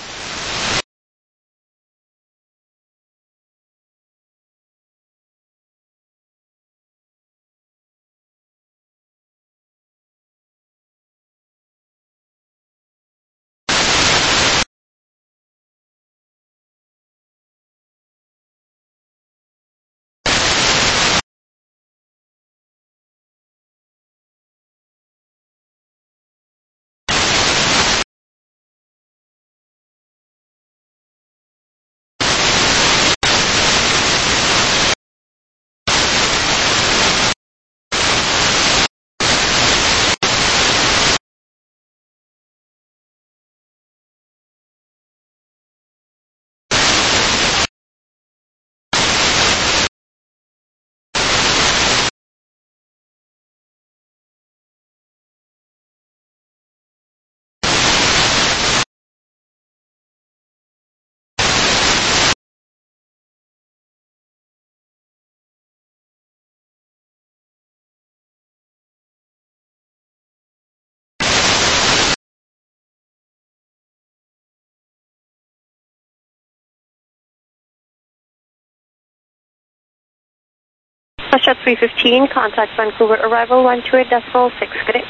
Speaker 2: Russia three fifteen, contact Vancouver arrival one two eight decimal six, good day.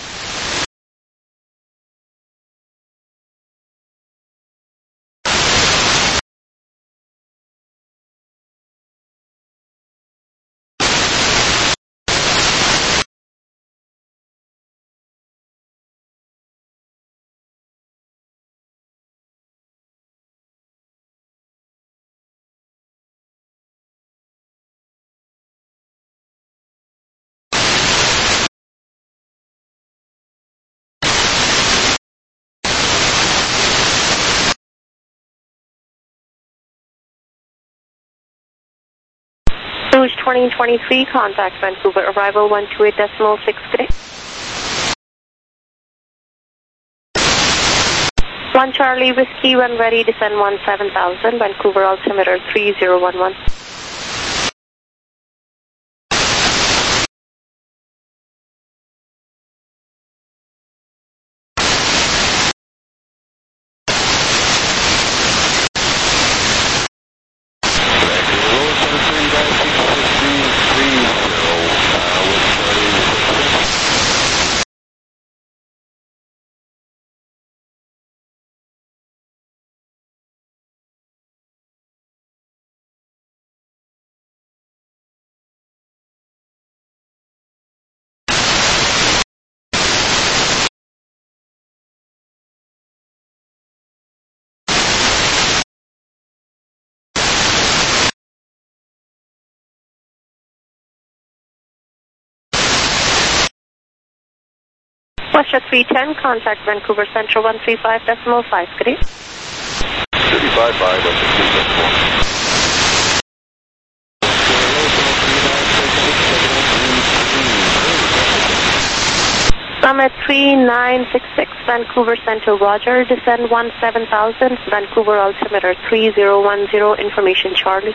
Speaker 2: Rouge twenty twenty-three, contact Vancouver arrival one two eight decimal six, good day. one Charlie Whiskey, when ready, descend one seven thousand, Vancouver altimeter three zero one one. Russia three ten, contact Vancouver Central one three five decimal five, good day.
Speaker 4: thirty-five by Russia three ten.
Speaker 2: Summit three nine six six, Vancouver Central Roger, descend one seven thousand, Vancouver altimeter three zero one zero, information Charlie.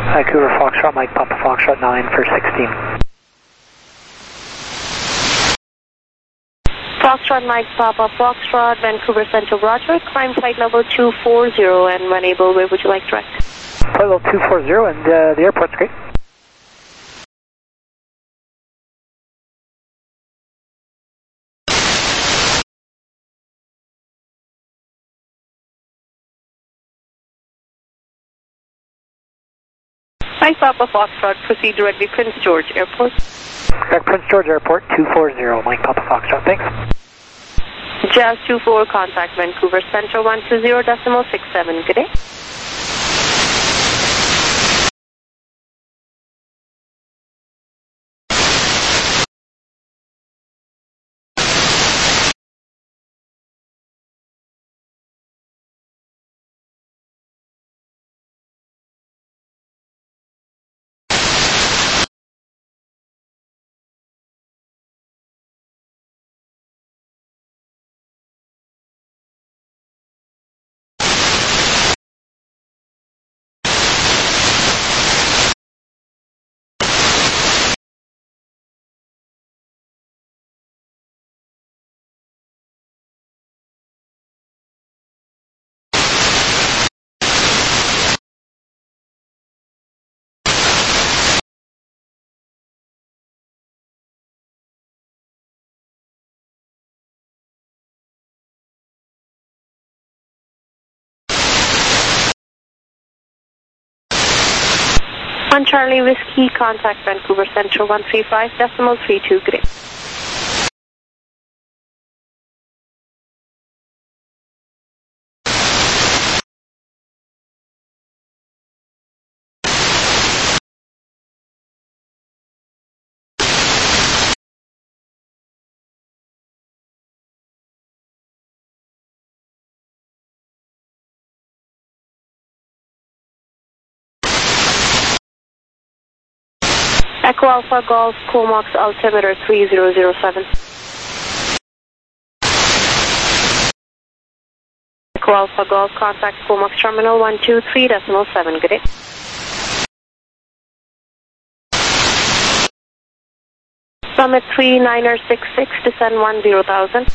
Speaker 1: Vancouver Foxtrot, Mike Papa Foxtrot nine for sixteen.
Speaker 2: Foxtrot, Mike Papa Foxtrot, Vancouver Central, Roger. Climb flight level two four zero, and when able, where would you like direct?
Speaker 1: Flight level two four zero, and uh, the airport's great.
Speaker 2: Mike Papa Foxtrot, proceed directly Prince George Airport.
Speaker 1: Correct, Prince George Airport, two four zero, Mike Papa Foxtrot, thanks.
Speaker 2: Jazz two four, contact Vancouver Central one two zero decimal six seven, good day. On Charlie Whiskey, contact Vancouver Central one three five decimal three two, good day. Echo Alpha Golf, Comox altimeter three zero zero seven. Echo Alpha Golf, contact Comox Terminal one two three decimal seven, good day. Summit three niner six six, descend one zero thousand.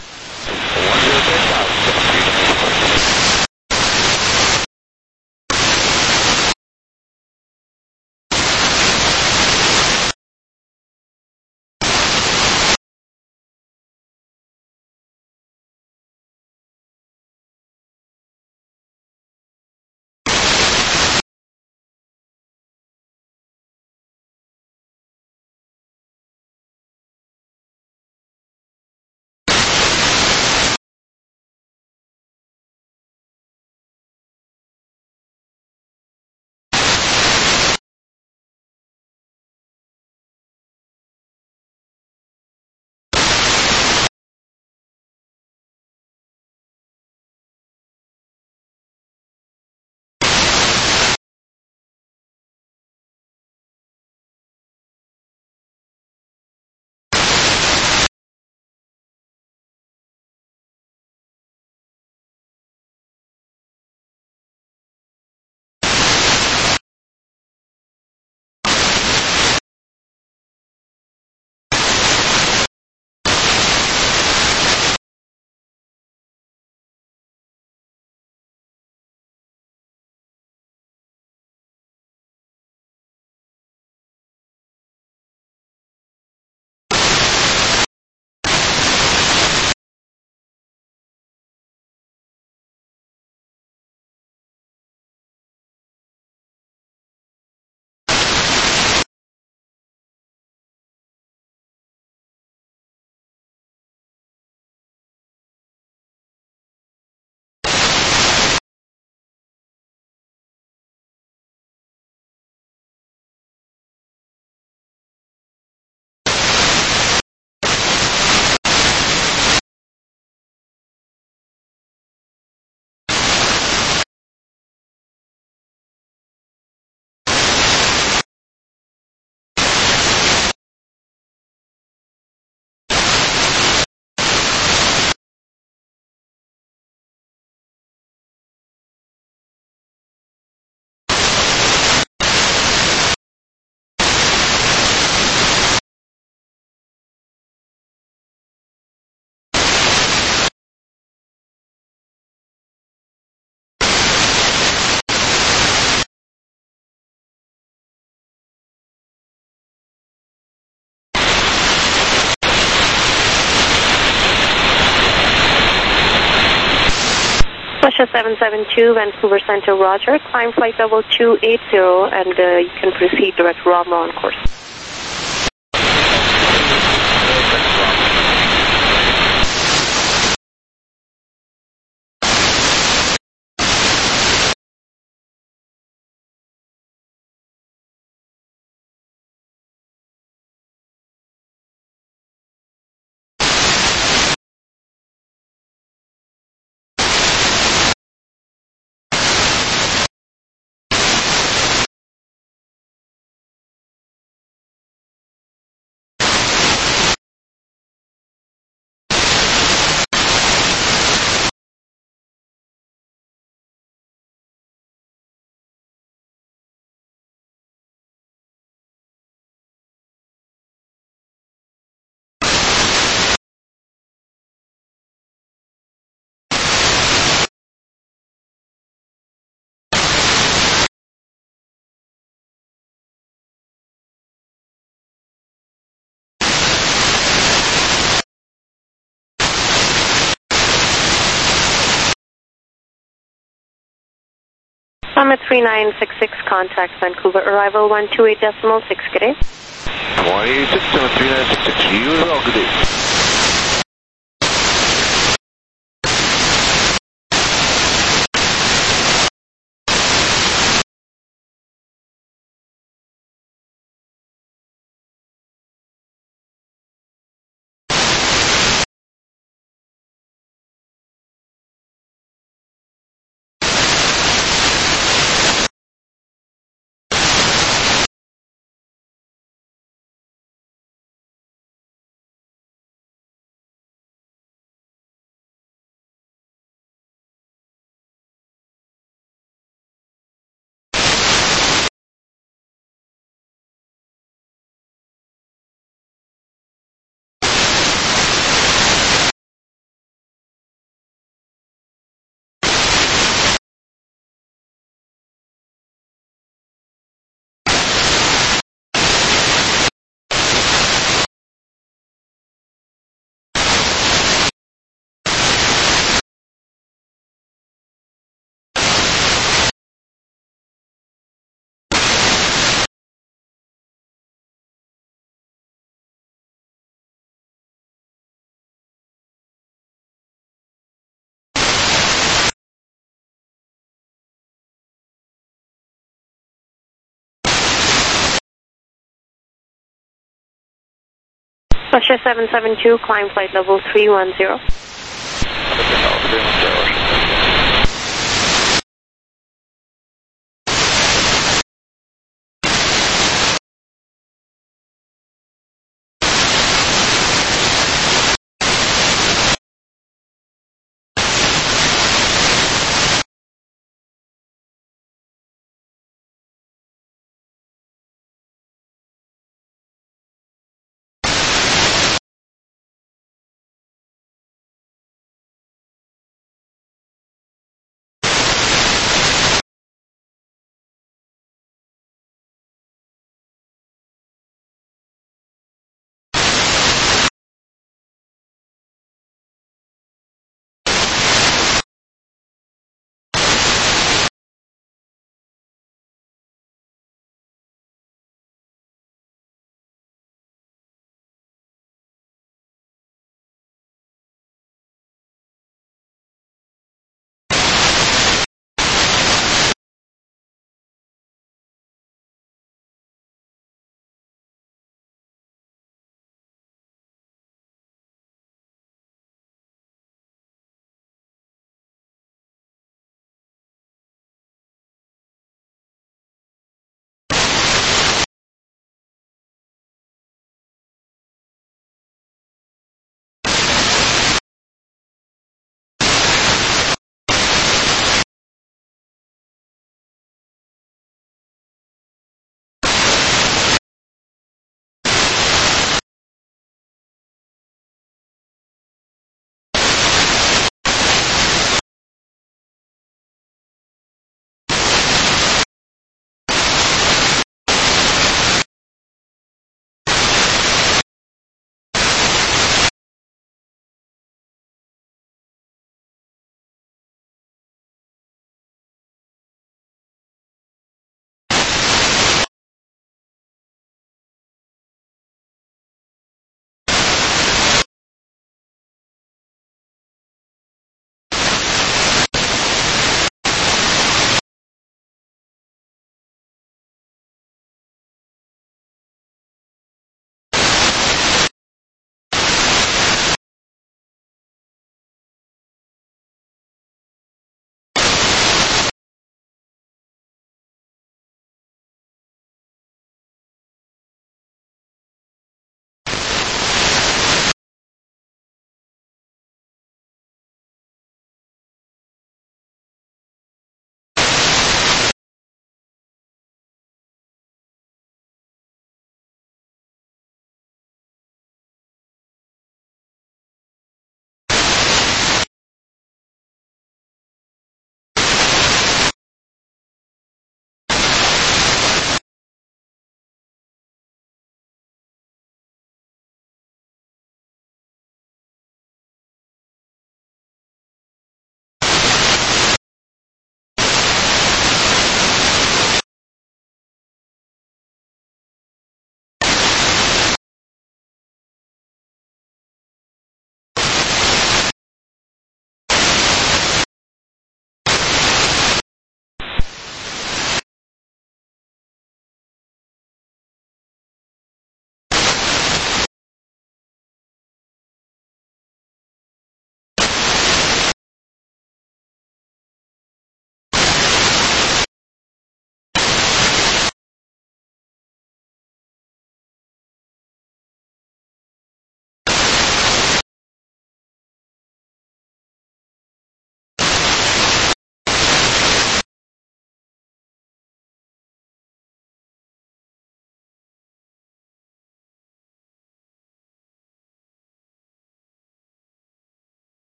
Speaker 2: Russia seven seven two, Vancouver Center, Roger. Climb flight level two eighty, and uh, you can proceed direct Rama on course. Summit three nine six six, contact Vancouver, arrival one two eight decimal six, good day.
Speaker 11: one eight six seven three nine six six, you as well, good day.
Speaker 2: Russia seven seven two, climb flight level three one zero.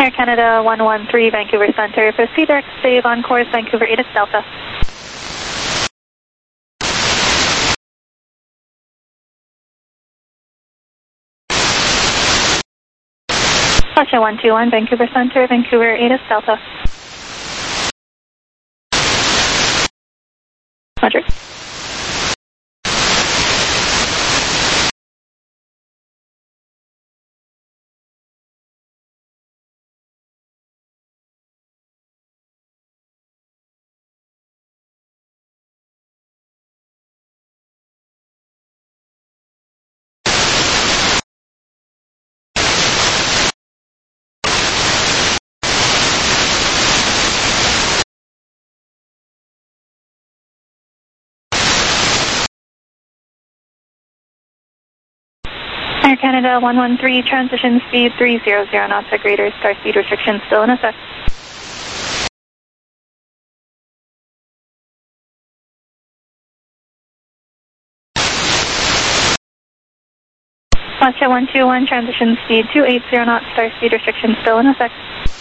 Speaker 12: Air Canada one one three, Vancouver Center. Proceed direct save on course, Vancouver eight Delta. Russia one two one, Vancouver Center, Vancouver eight Delta. Roger. Air Canada one one three, transition speed three hundred knots at greater, star speed restriction still in effect. Russia one two one, transition speed two eighty knots, star speed restriction still in effect.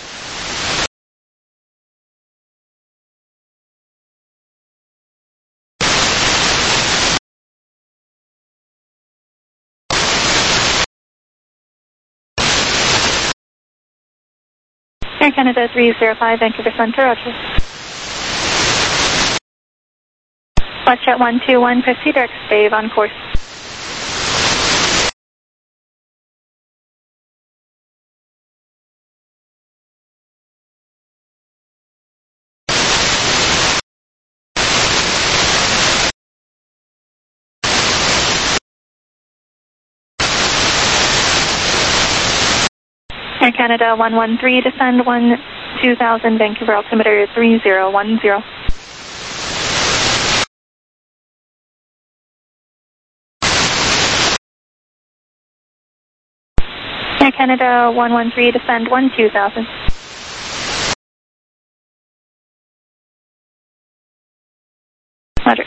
Speaker 12: Air Canada three zero five, Vancouver Center, roger. Foxtrot one two one, proceed direct save on course. Air Canada one one three, descend one two thousand, Vancouver altimeter three zero one zero. Air Canada one one three, descend one two thousand. Roger.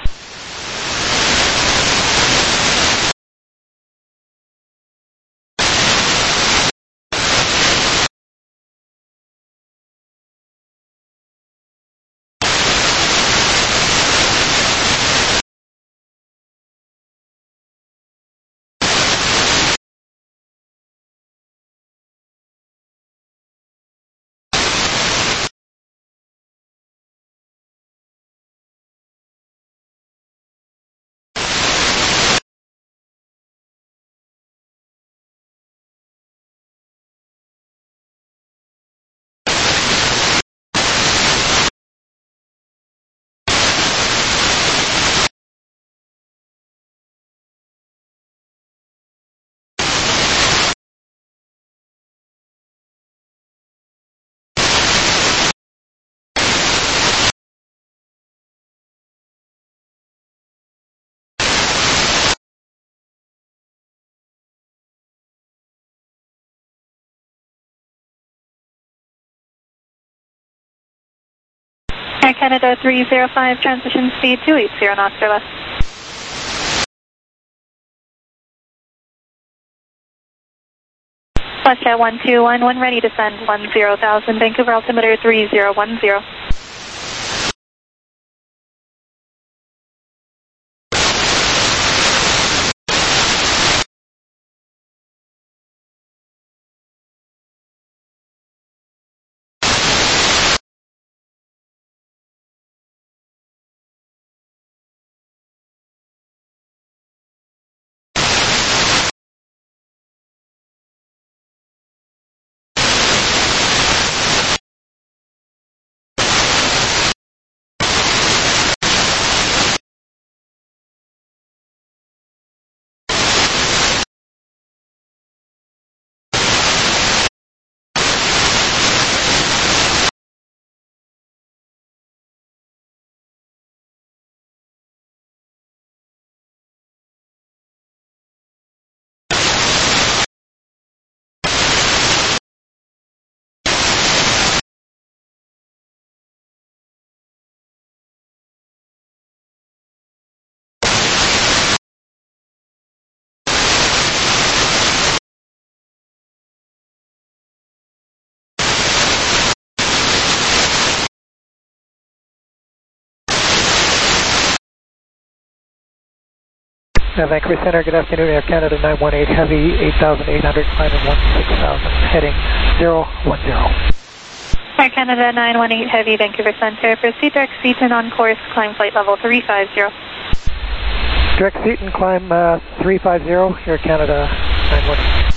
Speaker 12: Air Canada three zero five, transition speed two eighty knots or less. Foxtrot one two one, when ready, descend one zero thousand, Vancouver altimeter three zero one zero.
Speaker 5: Uh, Vancouver Center, good afternoon, Air Canada nine one eight Heavy, eight thousand eight hundred, climbing one six thousand, heading zero one zero.
Speaker 12: Air Canada nine one eight Heavy, Vancouver Center, proceed direct Seaton on course, climb flight level three five zero.
Speaker 5: Direct Seaton, climb uh, three five zero, Air Canada nine one eight.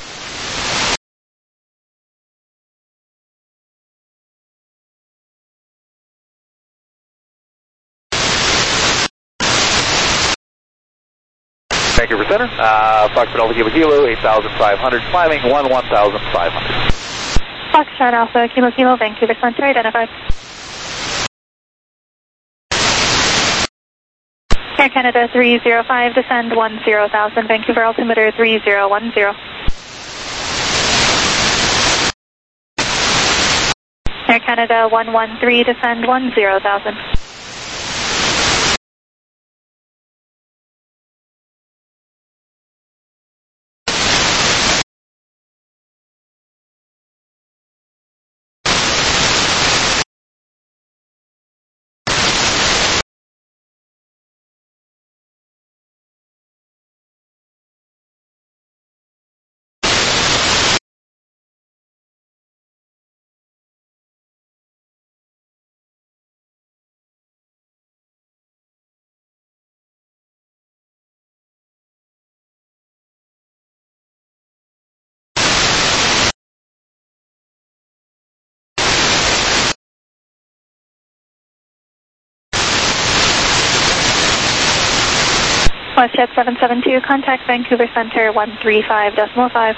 Speaker 4: Vancouver Center, uh, Foxtrot Alpha Kilo Kilo, eight thousand five hundred, climbing one one thousand five hundred.
Speaker 12: Foxtrot Alpha Kilo Kilo, Vancouver Center, identified. Air Canada three zero five, descend one zero thousand, Vancouver altimeter three zero one zero. Air Canada one one three, descend one zero thousand. WestJet seven seven two, contact Vancouver Center one three five decimal five.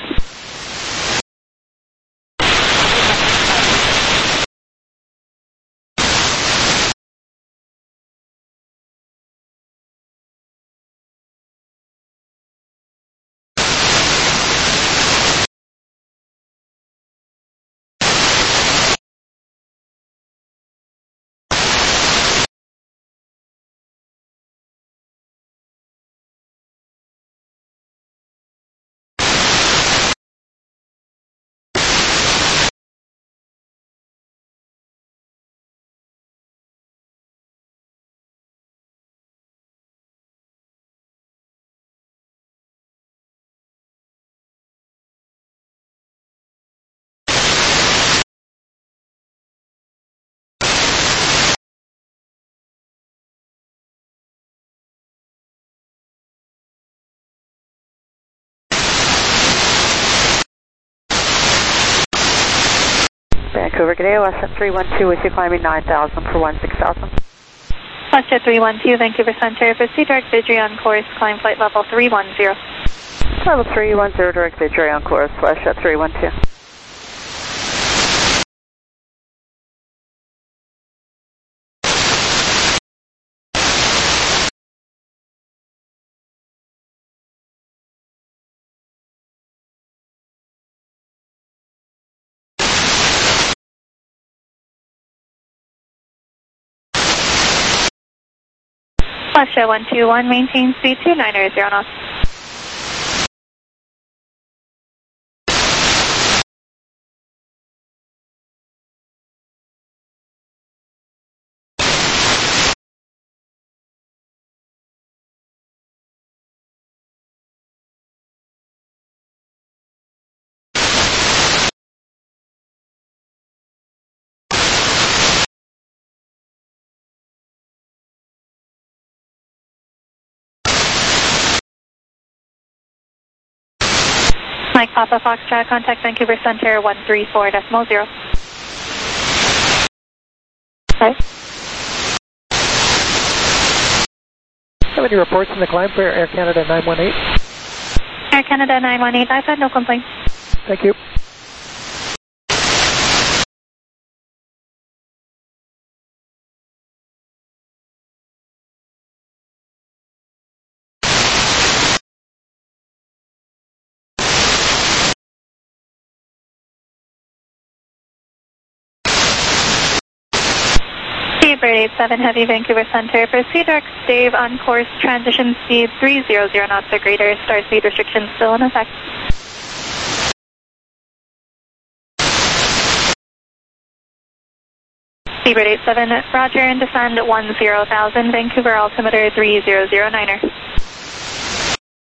Speaker 5: Vancouver, good day, WestJet three one two with you climbing nine thousand for one six thousand.
Speaker 12: WestJet three one two, Vancouver Center, proceed direct Vidri on course, climb flight level three one zero.
Speaker 5: Level three one zero, direct Vidri on course, WestJet three one two.
Speaker 12: WestJet one two one, maintain speed two nine zero knots. Mike Papa Foxtrot, contact Vancouver Center one three four decimal zero. Right.
Speaker 5: Have any reports in the climb for Air Canada nine one eight?
Speaker 12: Air Canada nine one eight, I've had no complaints.
Speaker 5: Thank you.
Speaker 12: Bird eight seven Heavy, Vancouver Center, proceed direct Dave on course, transition speed three hundred knots or greater, star speed restrictions still in effect. Seabird eight seven, roger, and descend one zero thousand, Vancouver altimeter three zero zero niner.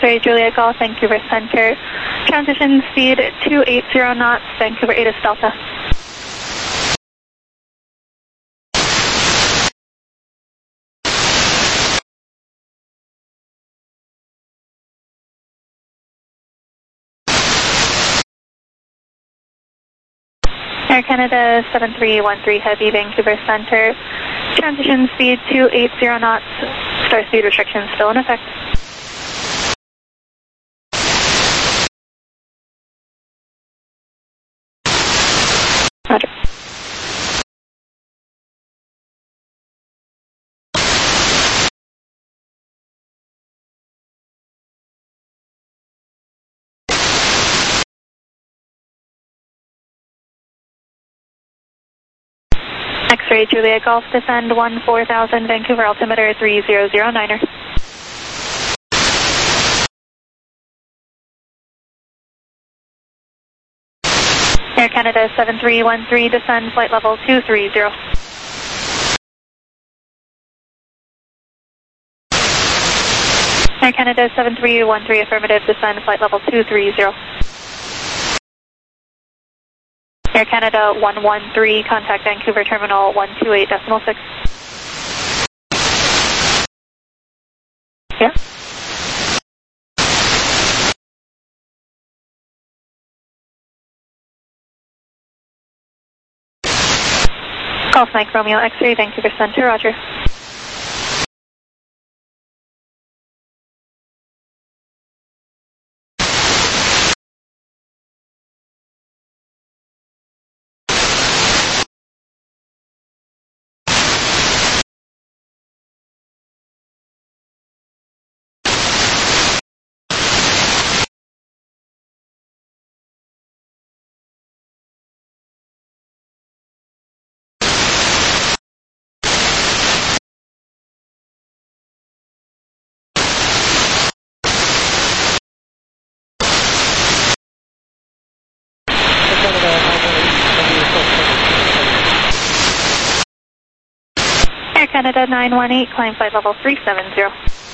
Speaker 12: X-ray Juliet Golf, Vancouver Center. Transition speed two eighty knots, Vancouver eight is Delta. Air Canada seven three one three Heavy, Vancouver Center. Transition speed two eighty knots, star speed restrictions still in effect. Roger. X-ray Juliet Golf, descend one four thousand, Vancouver altimeter three zero zero niner. Air Canada seven three one three, descend flight level two three zero. Air Canada seven three one three, affirmative, descend flight level two three zero. Air Canada one one three, contact Vancouver Terminal one two eight decimal six. Yeah. Golf Mike Romeo X-ray, Vancouver Center, roger. Air Canada nine one eight, climb flight level three seven zero.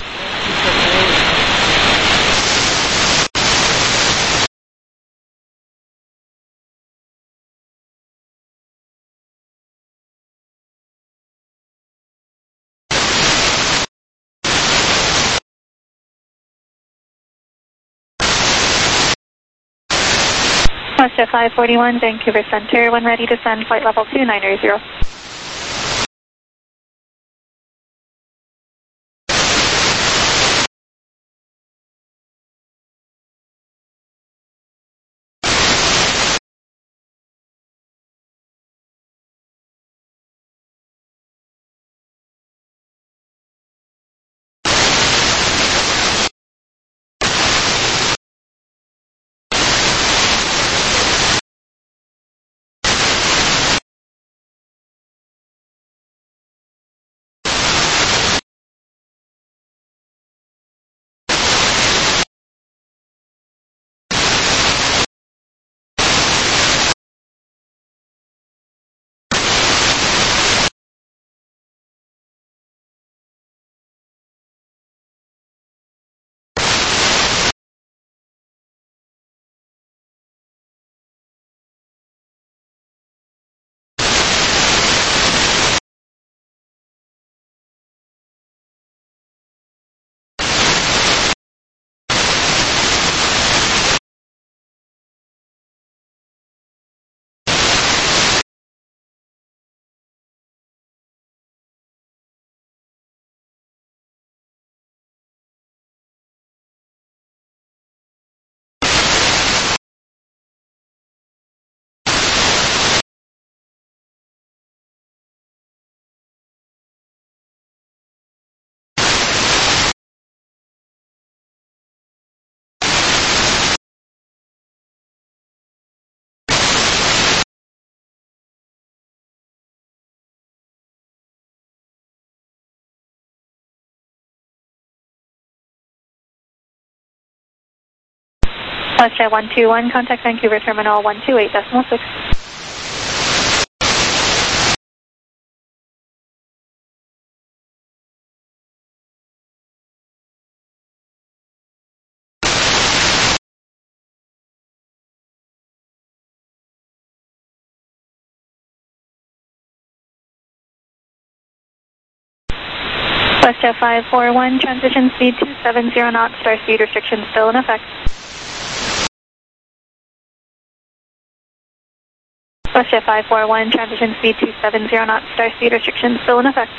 Speaker 12: Westjet five forty-one, Vancouver Center, when ready to send flight level two nine zero. Westjet one two one, contact Vancouver Terminal one two eight decimal six. WestJet five four one, transition speed two seven zero knots, star speed restriction still in effect. WestJet five four one, transition speed two seven zero knots, star speed restriction still in effect.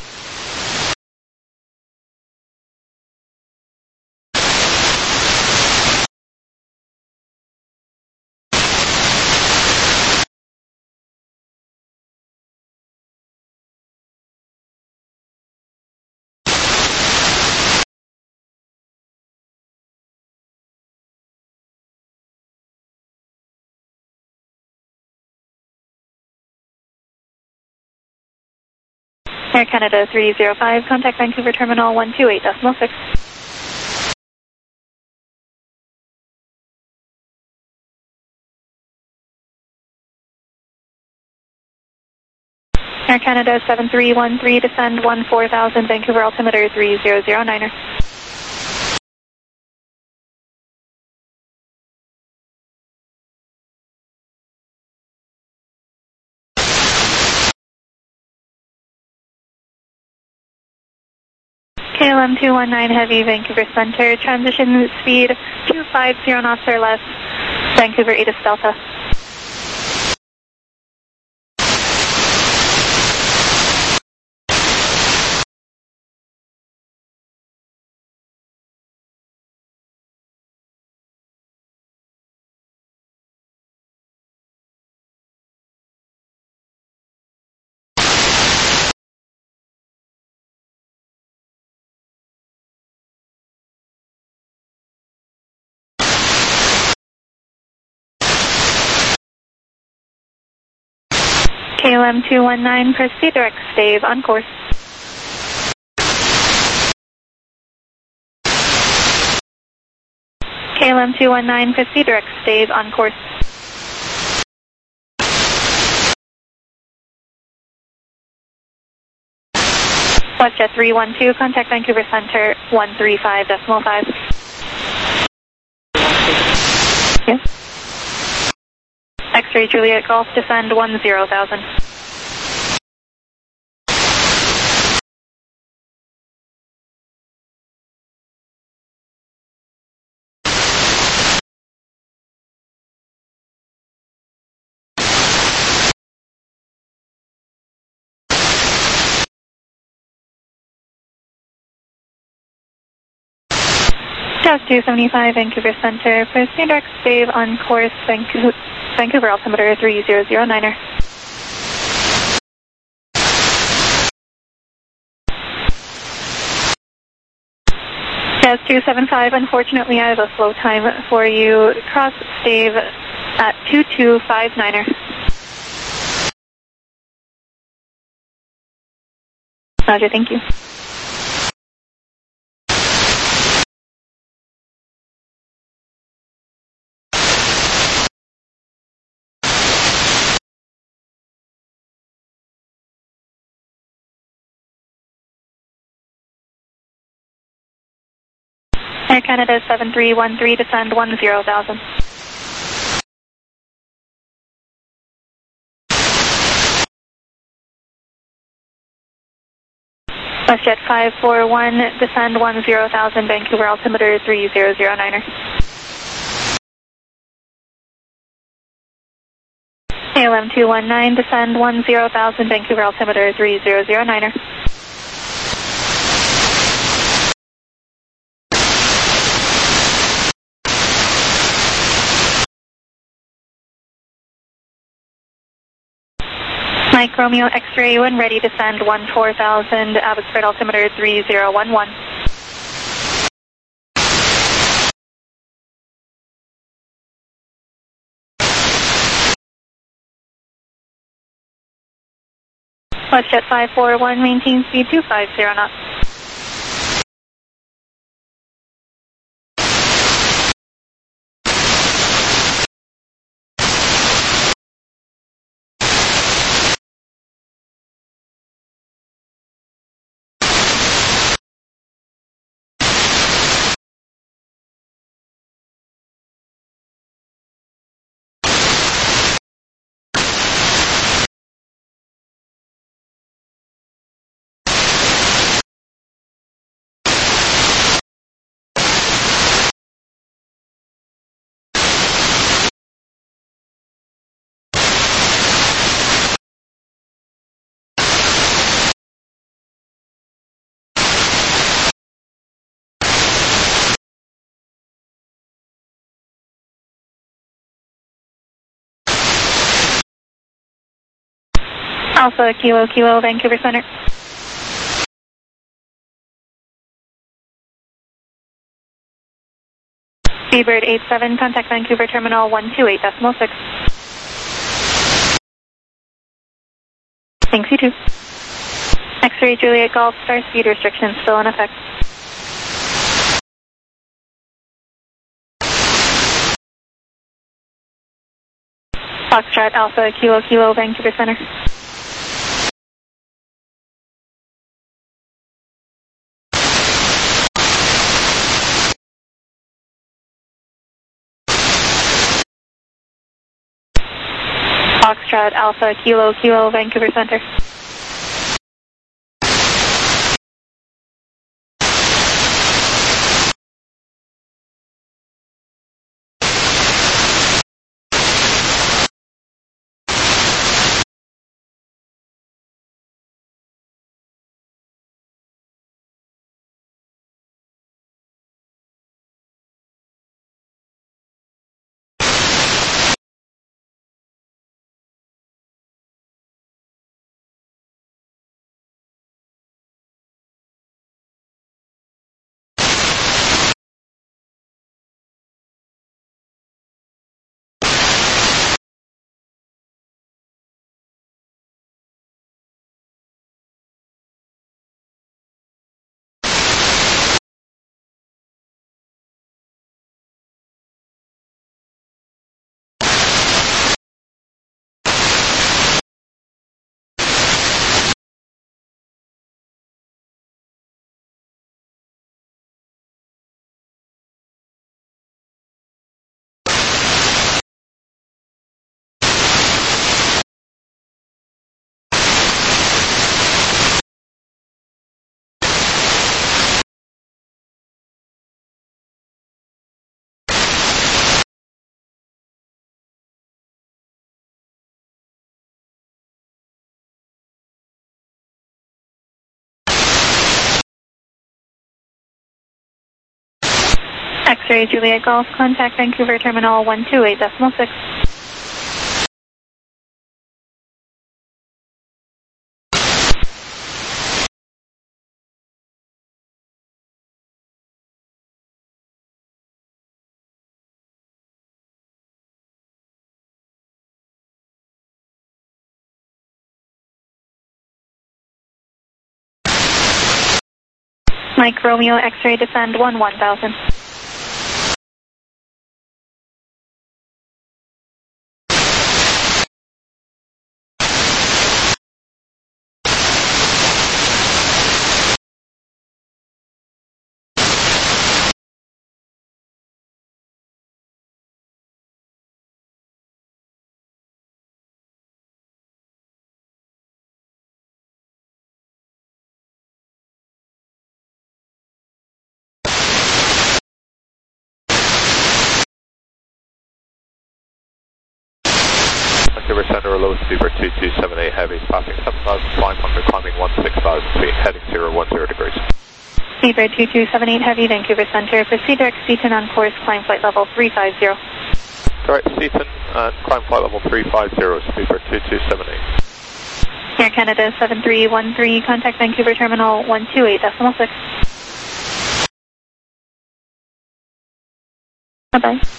Speaker 12: Air Canada three zero five, contact Vancouver Terminal one two eight point six. Air Canada seven three one three, descend one four thousand, Vancouver altimeter three zero zero niner. K L M two one nine Heavy, Vancouver Center, transition speed two five zero knots or less, Vancouver ATIS Delta. K L M two one nine, proceed direct stave on course. K L M two one nine, proceed direct stave on course. WestJet three one two, contact Vancouver Center one three five point five. Yes. X-ray Juliet Golf, descend one zero thousand. South two seventy-five, Vancouver Center, proceed direct stave on course, Vancouver, Vancouver altimeter three zero zero niner. South two seventy-five, unfortunately I have a flow time for you, cross stave at two two five niner. Roger, thank you. Air Canada seven three one three, descend one zero thousand. WestJet five four one, descend one zero thousand, Vancouver altimeter three zero zero niner. K L M two one nine, descend one zero thousand, Vancouver altimeter three zero zero niner. Mike Romeo X-ray, when ready, descend one four thousand, Abbotsford altimeter three zero one one. WestJet five four one, maintain speed two five zero knots. Alpha Kilo Kilo, Vancouver Center. Seabird eight seven, contact Vancouver Terminal one two eight decimal six. Thanks, you too. X-ray Juliet Golf, star speed restrictions still in effect. Foxtrot Alpha Kilo Kilo, Vancouver Center. Foxtrot Alpha Kilo Kilo, Vancouver Center. X-ray Juliet Golf, contact Vancouver Terminal one two eight decimal six. Mike Romeo X-ray descend one one thousand.
Speaker 4: Vancouver Center, low Seabird two two seven eight heavy, passing seven thousand five hundred, climbing one six thousand feet, heading zero one zero degrees.
Speaker 12: Seabird two two seven eight heavy, Vancouver Center, proceed direct Seaton on course, climb flight level three five zero.
Speaker 4: Direct Seaton and climb flight level three five zero, Seabird two two seven eight.
Speaker 12: Air Canada seven three one three, contact Vancouver Terminal one two eight decimal six. Bye-bye.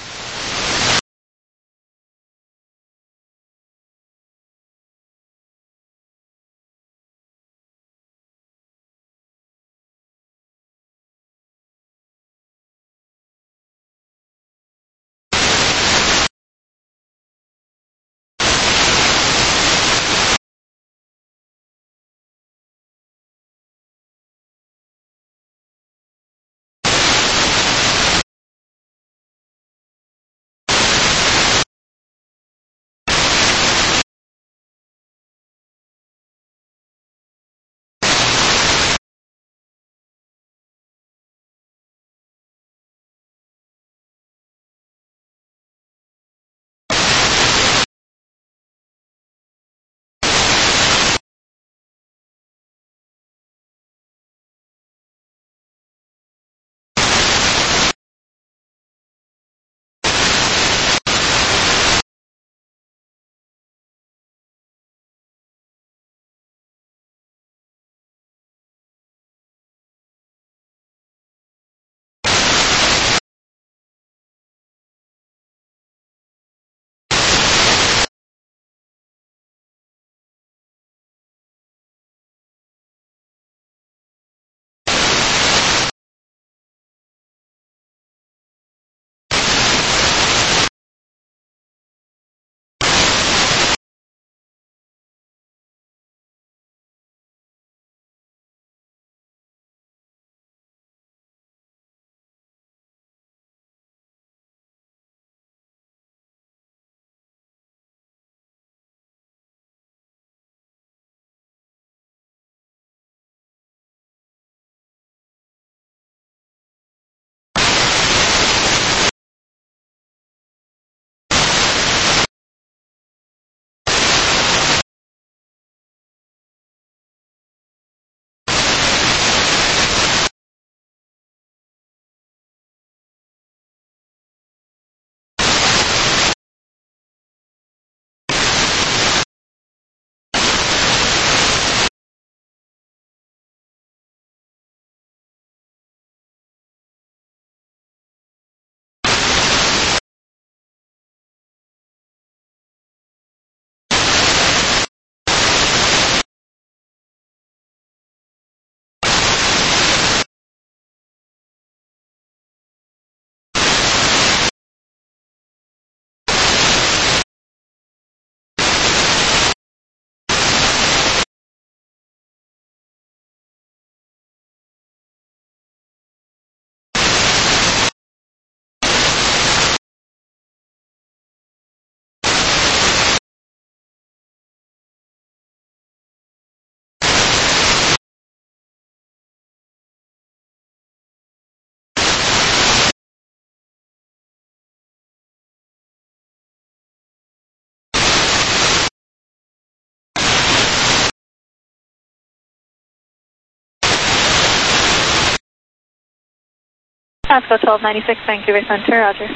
Speaker 12: Pasco twelve ninety-six, Vancouver Center, roger.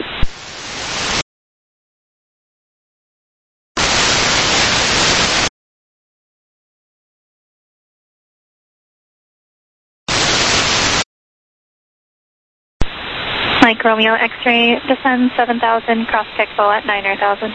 Speaker 12: Mike Romeo X-ray, descend seven thousand, cross Kexel at niner thousand.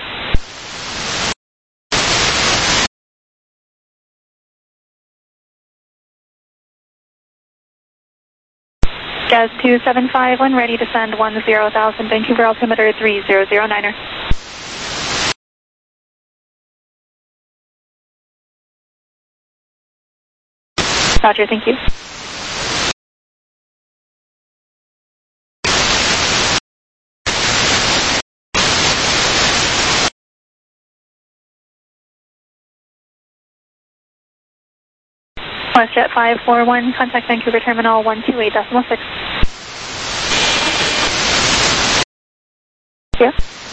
Speaker 12: Jazz two seven five, when ready, descend one zero thousand, Vancouver altimeter three zero zero niner. Roger, thank you. WestJet five four one, contact Vancouver Terminal one two eight decimal six. Yeah.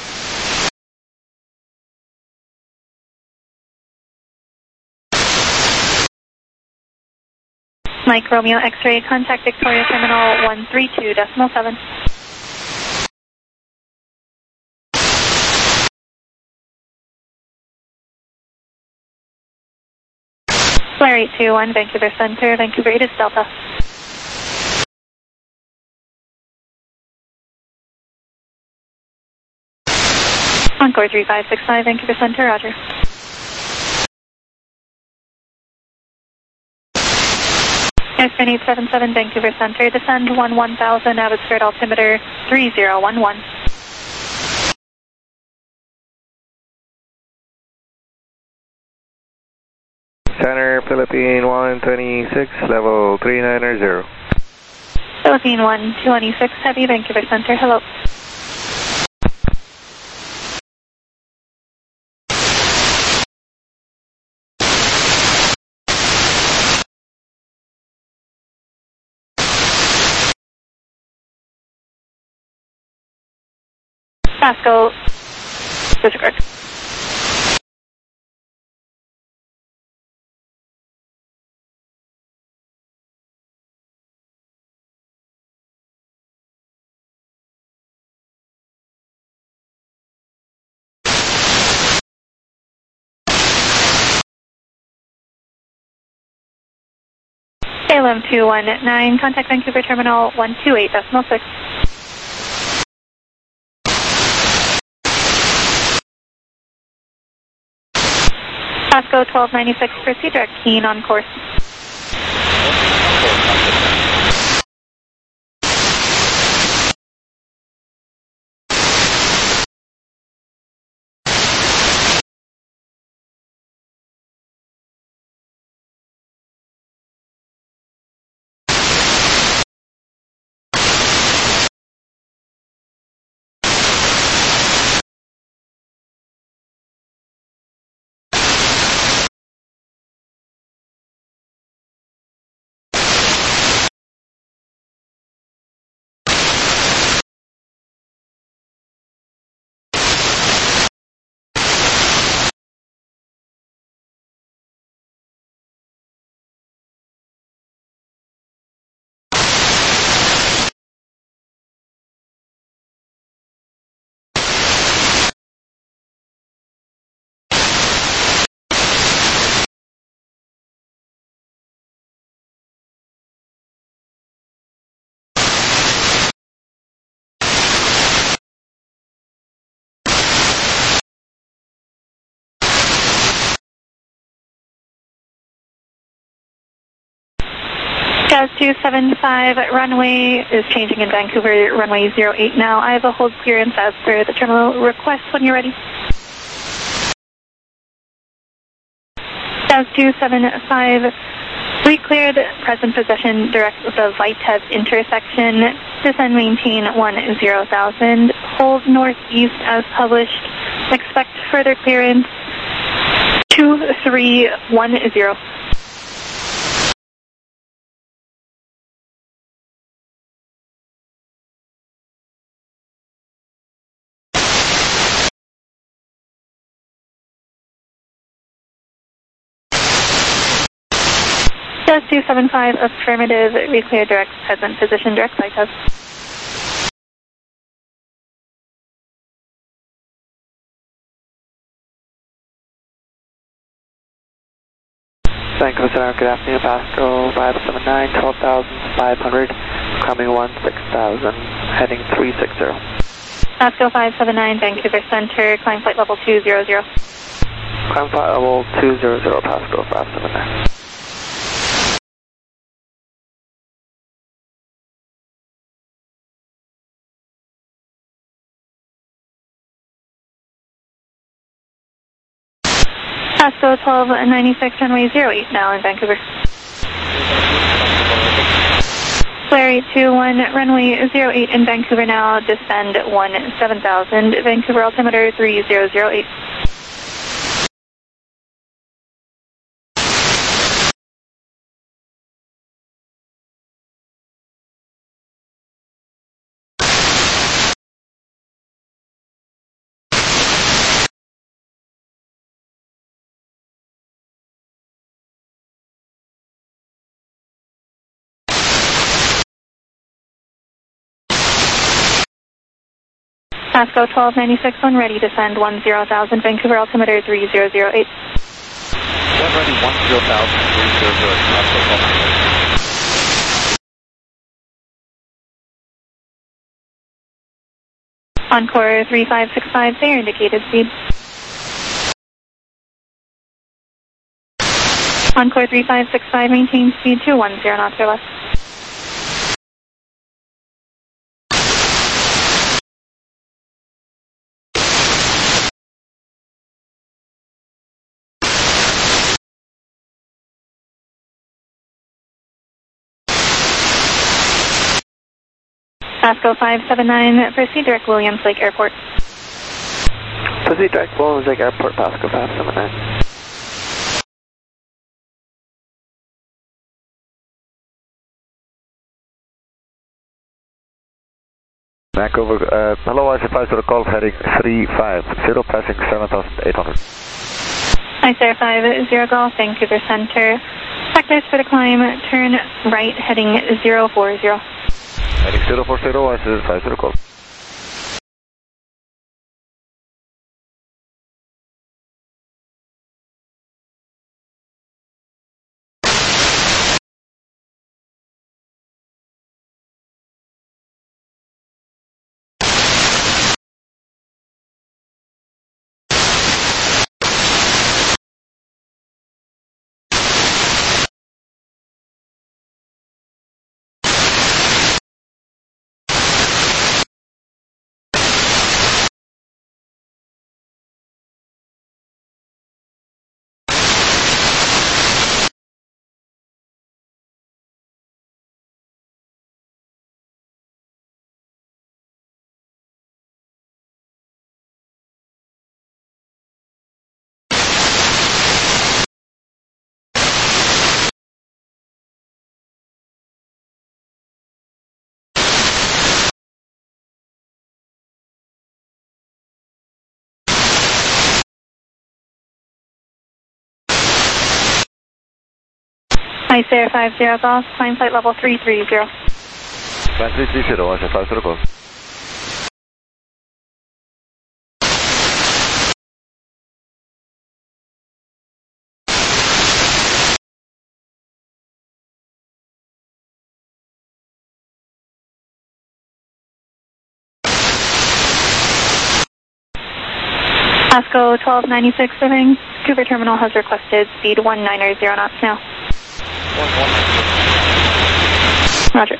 Speaker 12: Mike Romeo X-ray, contact Victoria Terminal one three two decimal seven. Flare eight two one, Vancouver Center, Vancouver eight is Delta. Encore three five six five, Vancouver Center, roger. Airstream eight seven seven, Vancouver Center, descend one one thousand, Abbotsford altimeter three zero one one.
Speaker 13: Center, Philippine one twenty-six, level three nine zero.
Speaker 12: Philippine one twenty-six, heavy, Vancouver Center, hello. Pasco, disregard. A L M two one nine, contact Vancouver Terminal one two eight decimal six. Pasco twelve ninety-six, proceed direct keen on course. Jazz two seven five, runway is changing in Vancouver, runway zero eight now. I have a hold clearance as per the terminal request when you're ready. Jazz two seven five, we cleared present possession direct with the Vitev intersection. Descend maintain one zero thousand, hold northeast as published. Expect further clearance two three one zero. Jazz two seven five, affirmative, we clear direct present position, direct Vitev.
Speaker 14: Vancouver Center, good afternoon, Pascal five seven nine, twelve thousand five hundred, coming one six thousand, heading three six zero.
Speaker 12: Pascal five seven nine, Vancouver Center, climb flight level two zero zero.
Speaker 14: Climb flight level two zero zero, Pascal five seven nine.
Speaker 12: Pascal twelve ninety-six, runway zero eight now in Vancouver. Flare eight two one, runway zero eight in Vancouver now, descend one seven thousand, Vancouver altimeter three zero zero eight. Pascal twelve ninety-six, when ready, descend one zero thousand, Vancouver altimeter three zero zero eight.
Speaker 4: When ready, one zero thousand, three zero zero eight, Pascal twelve ninety-six.
Speaker 12: Encore three five six five, there indicated speed. Encore three five six five, maintain speed two one zero knots or less. Pascal five seven nine, proceed direct Williams Lake Airport.
Speaker 14: Proceed direct Williams Lake Airport, Pascal five seven nine.
Speaker 15: Vancouver, uh, hello, I C five zero Golf, heading three five zero, passing seven thousand eight hundred.
Speaker 12: I C five zero Golf, Vancouver Center. Sectors for the climb, turn right, heading zero four zero.
Speaker 15: Heading zero four zero, I C five zero Golf.
Speaker 12: I C five zero Golf, climb flight level three three zero.
Speaker 15: Climb three three zero, I C five zero Golf.
Speaker 12: Pascal twelve ninety-six, the Vancouver terminal has requested speed one nine zero knots now. Roger.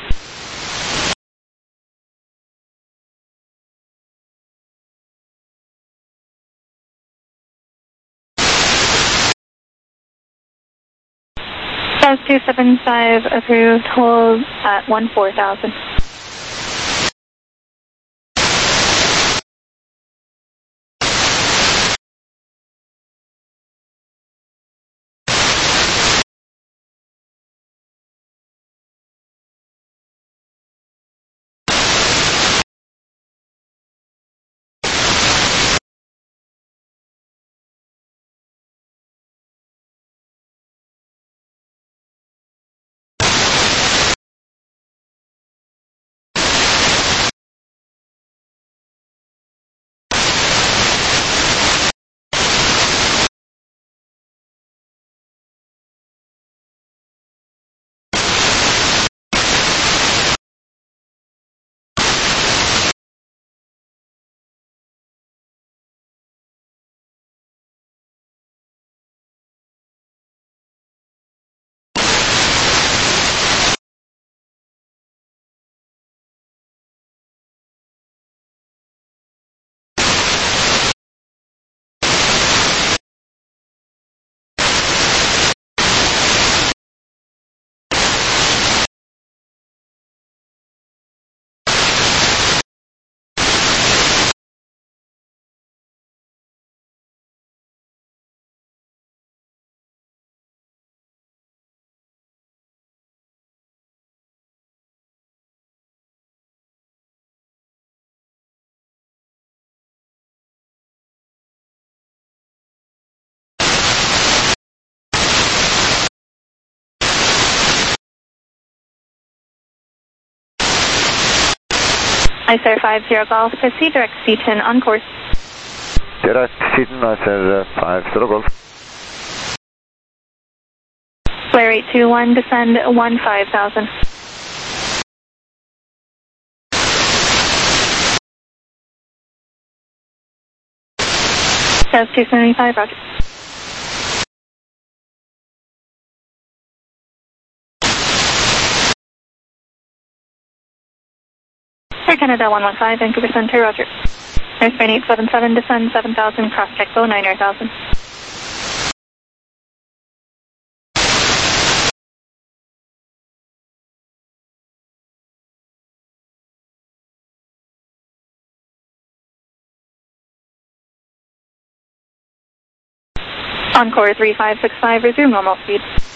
Speaker 12: S two seven five approved, hold at one four thousand. I S A R five zero Golf, proceed direct C ten on course.
Speaker 15: Direct C ten, I S A R five zero Golf.
Speaker 12: Flare eight two one, descend one five thousand. Jazz two seventy-five, roger. Air Canada one one five, Vancouver Center, roger. Airspan eight seven seven, descend seven thousand, cross check low nine air thousand. Encore three five six five, resume normal speed.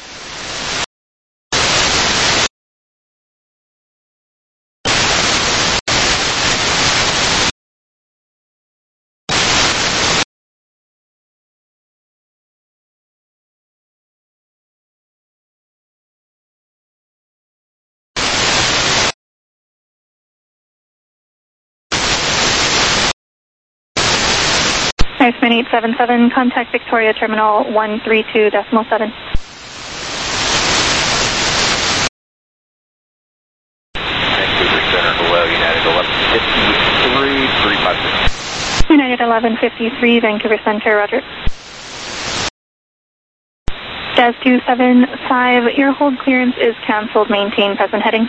Speaker 12: Airspan eight seven seven, contact Victoria Terminal one three two decimal seven.
Speaker 8: Vancouver Center, hello, United eleven fifty-three, three five six.
Speaker 12: United eleven fifty-three, Vancouver Center, roger. Jazz two seven five, your hold clearance is cancelled, maintain present heading.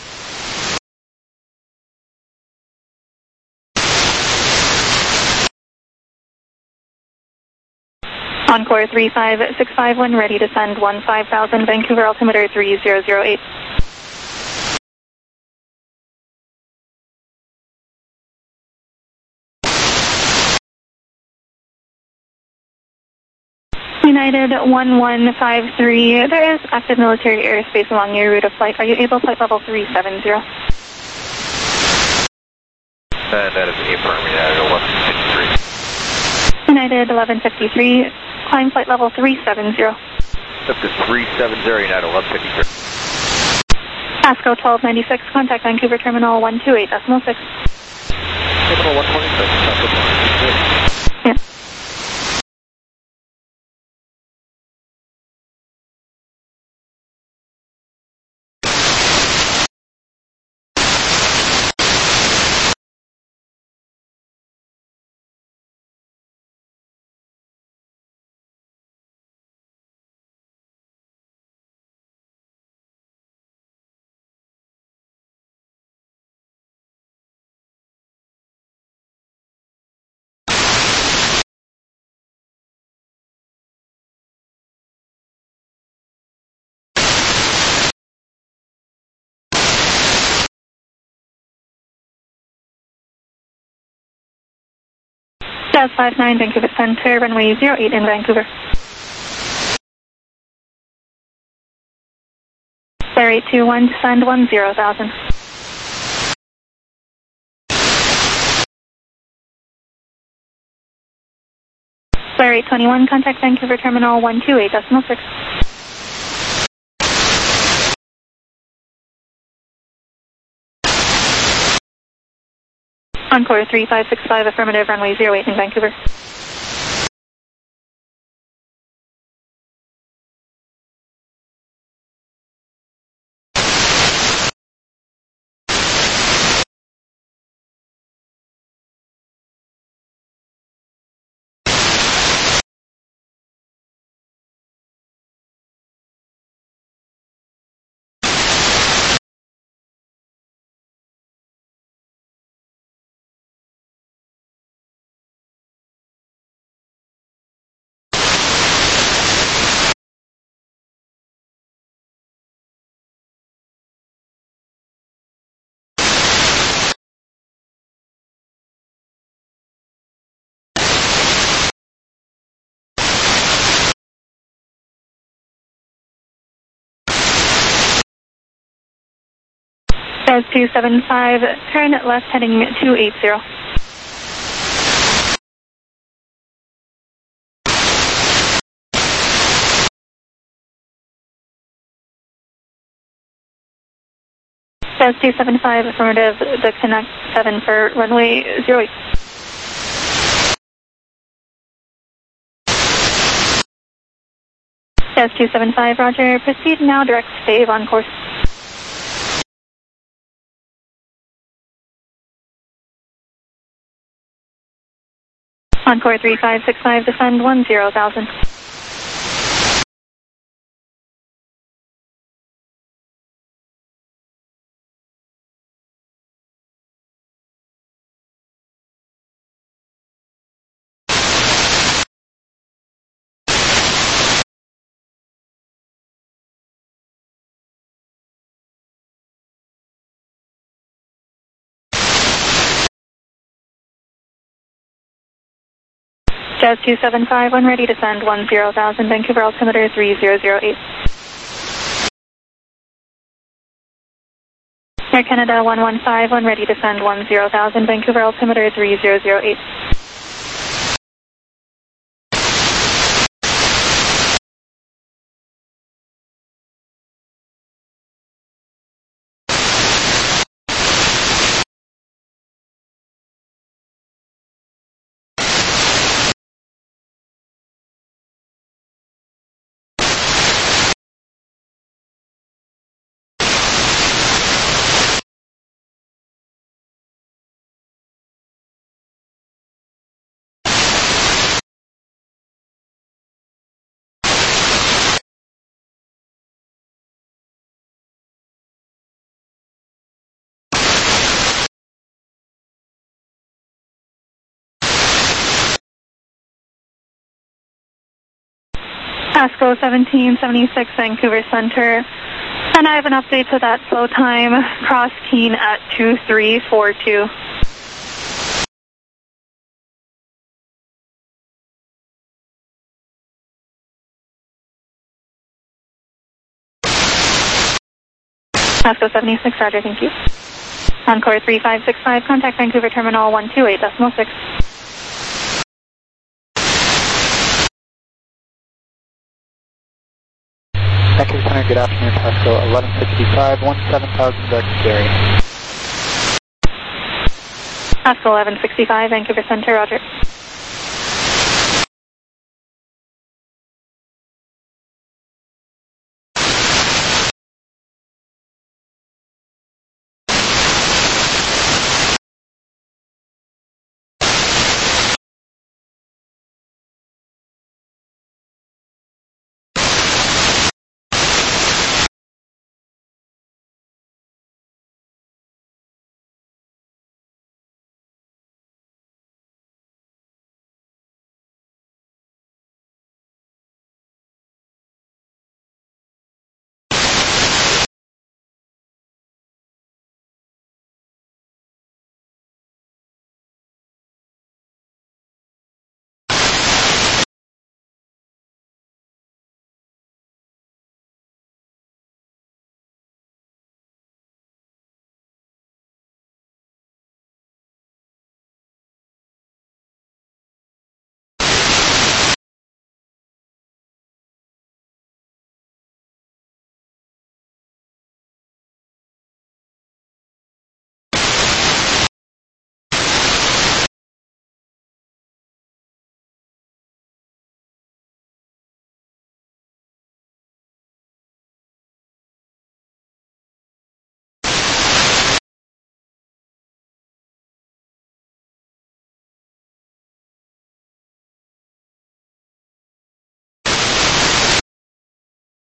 Speaker 12: Encore three five six five, when ready to send one five thousand, Vancouver altimeter three zero zero eight. United one one five three, there is active military airspace along your route of flight. Are you able flight level three seven zero?
Speaker 8: And that is affirm, United eleven fifty-three.
Speaker 12: United eleven fifty-three, climb flight level three seven zero.
Speaker 8: Up to three seven zero, United eleven fifty-three.
Speaker 12: ASCO twelve ninety-six, contact Vancouver Terminal one two eight decimal six.
Speaker 8: Terminal one twenty-six,
Speaker 12: yeah. Jazz five nine, Vancouver Center, runway zero eight in Vancouver. Flare eight two one, descend one zero thousand. Flare eight twenty-one, contact Vancouver Terminal one two eight decimal six. Encore three five six five, affirmative, runway zero eight in Vancouver. Jazz two seven five, turn left heading two eight zero. Jazz two seven five, affirmative, the Connect seven for runway zero eight. Jazz two seven five, roger. Proceed now, direct stave on course. Encore three five six five, descend one zero thousand. Jazz two seven five, when ready, descend one zero thousand, Vancouver altimeter three zero zero eight. Air Canada one one five, when ready, descend one zero thousand, Vancouver altimeter three zero zero eight. ASCO seventeen seventy-six, Vancouver Center. And I have an update to that flow time. Cross Keene at two three four two. ASCO seventy-six, roger, thank you. Encore three five six five, contact Vancouver Terminal one two eight decimal six.
Speaker 10: Vancouver Center, good afternoon, Pasco eleven sixty-five, one seven thousand, direct Gary.
Speaker 12: Pasco eleven sixty-five, Vancouver Center, roger.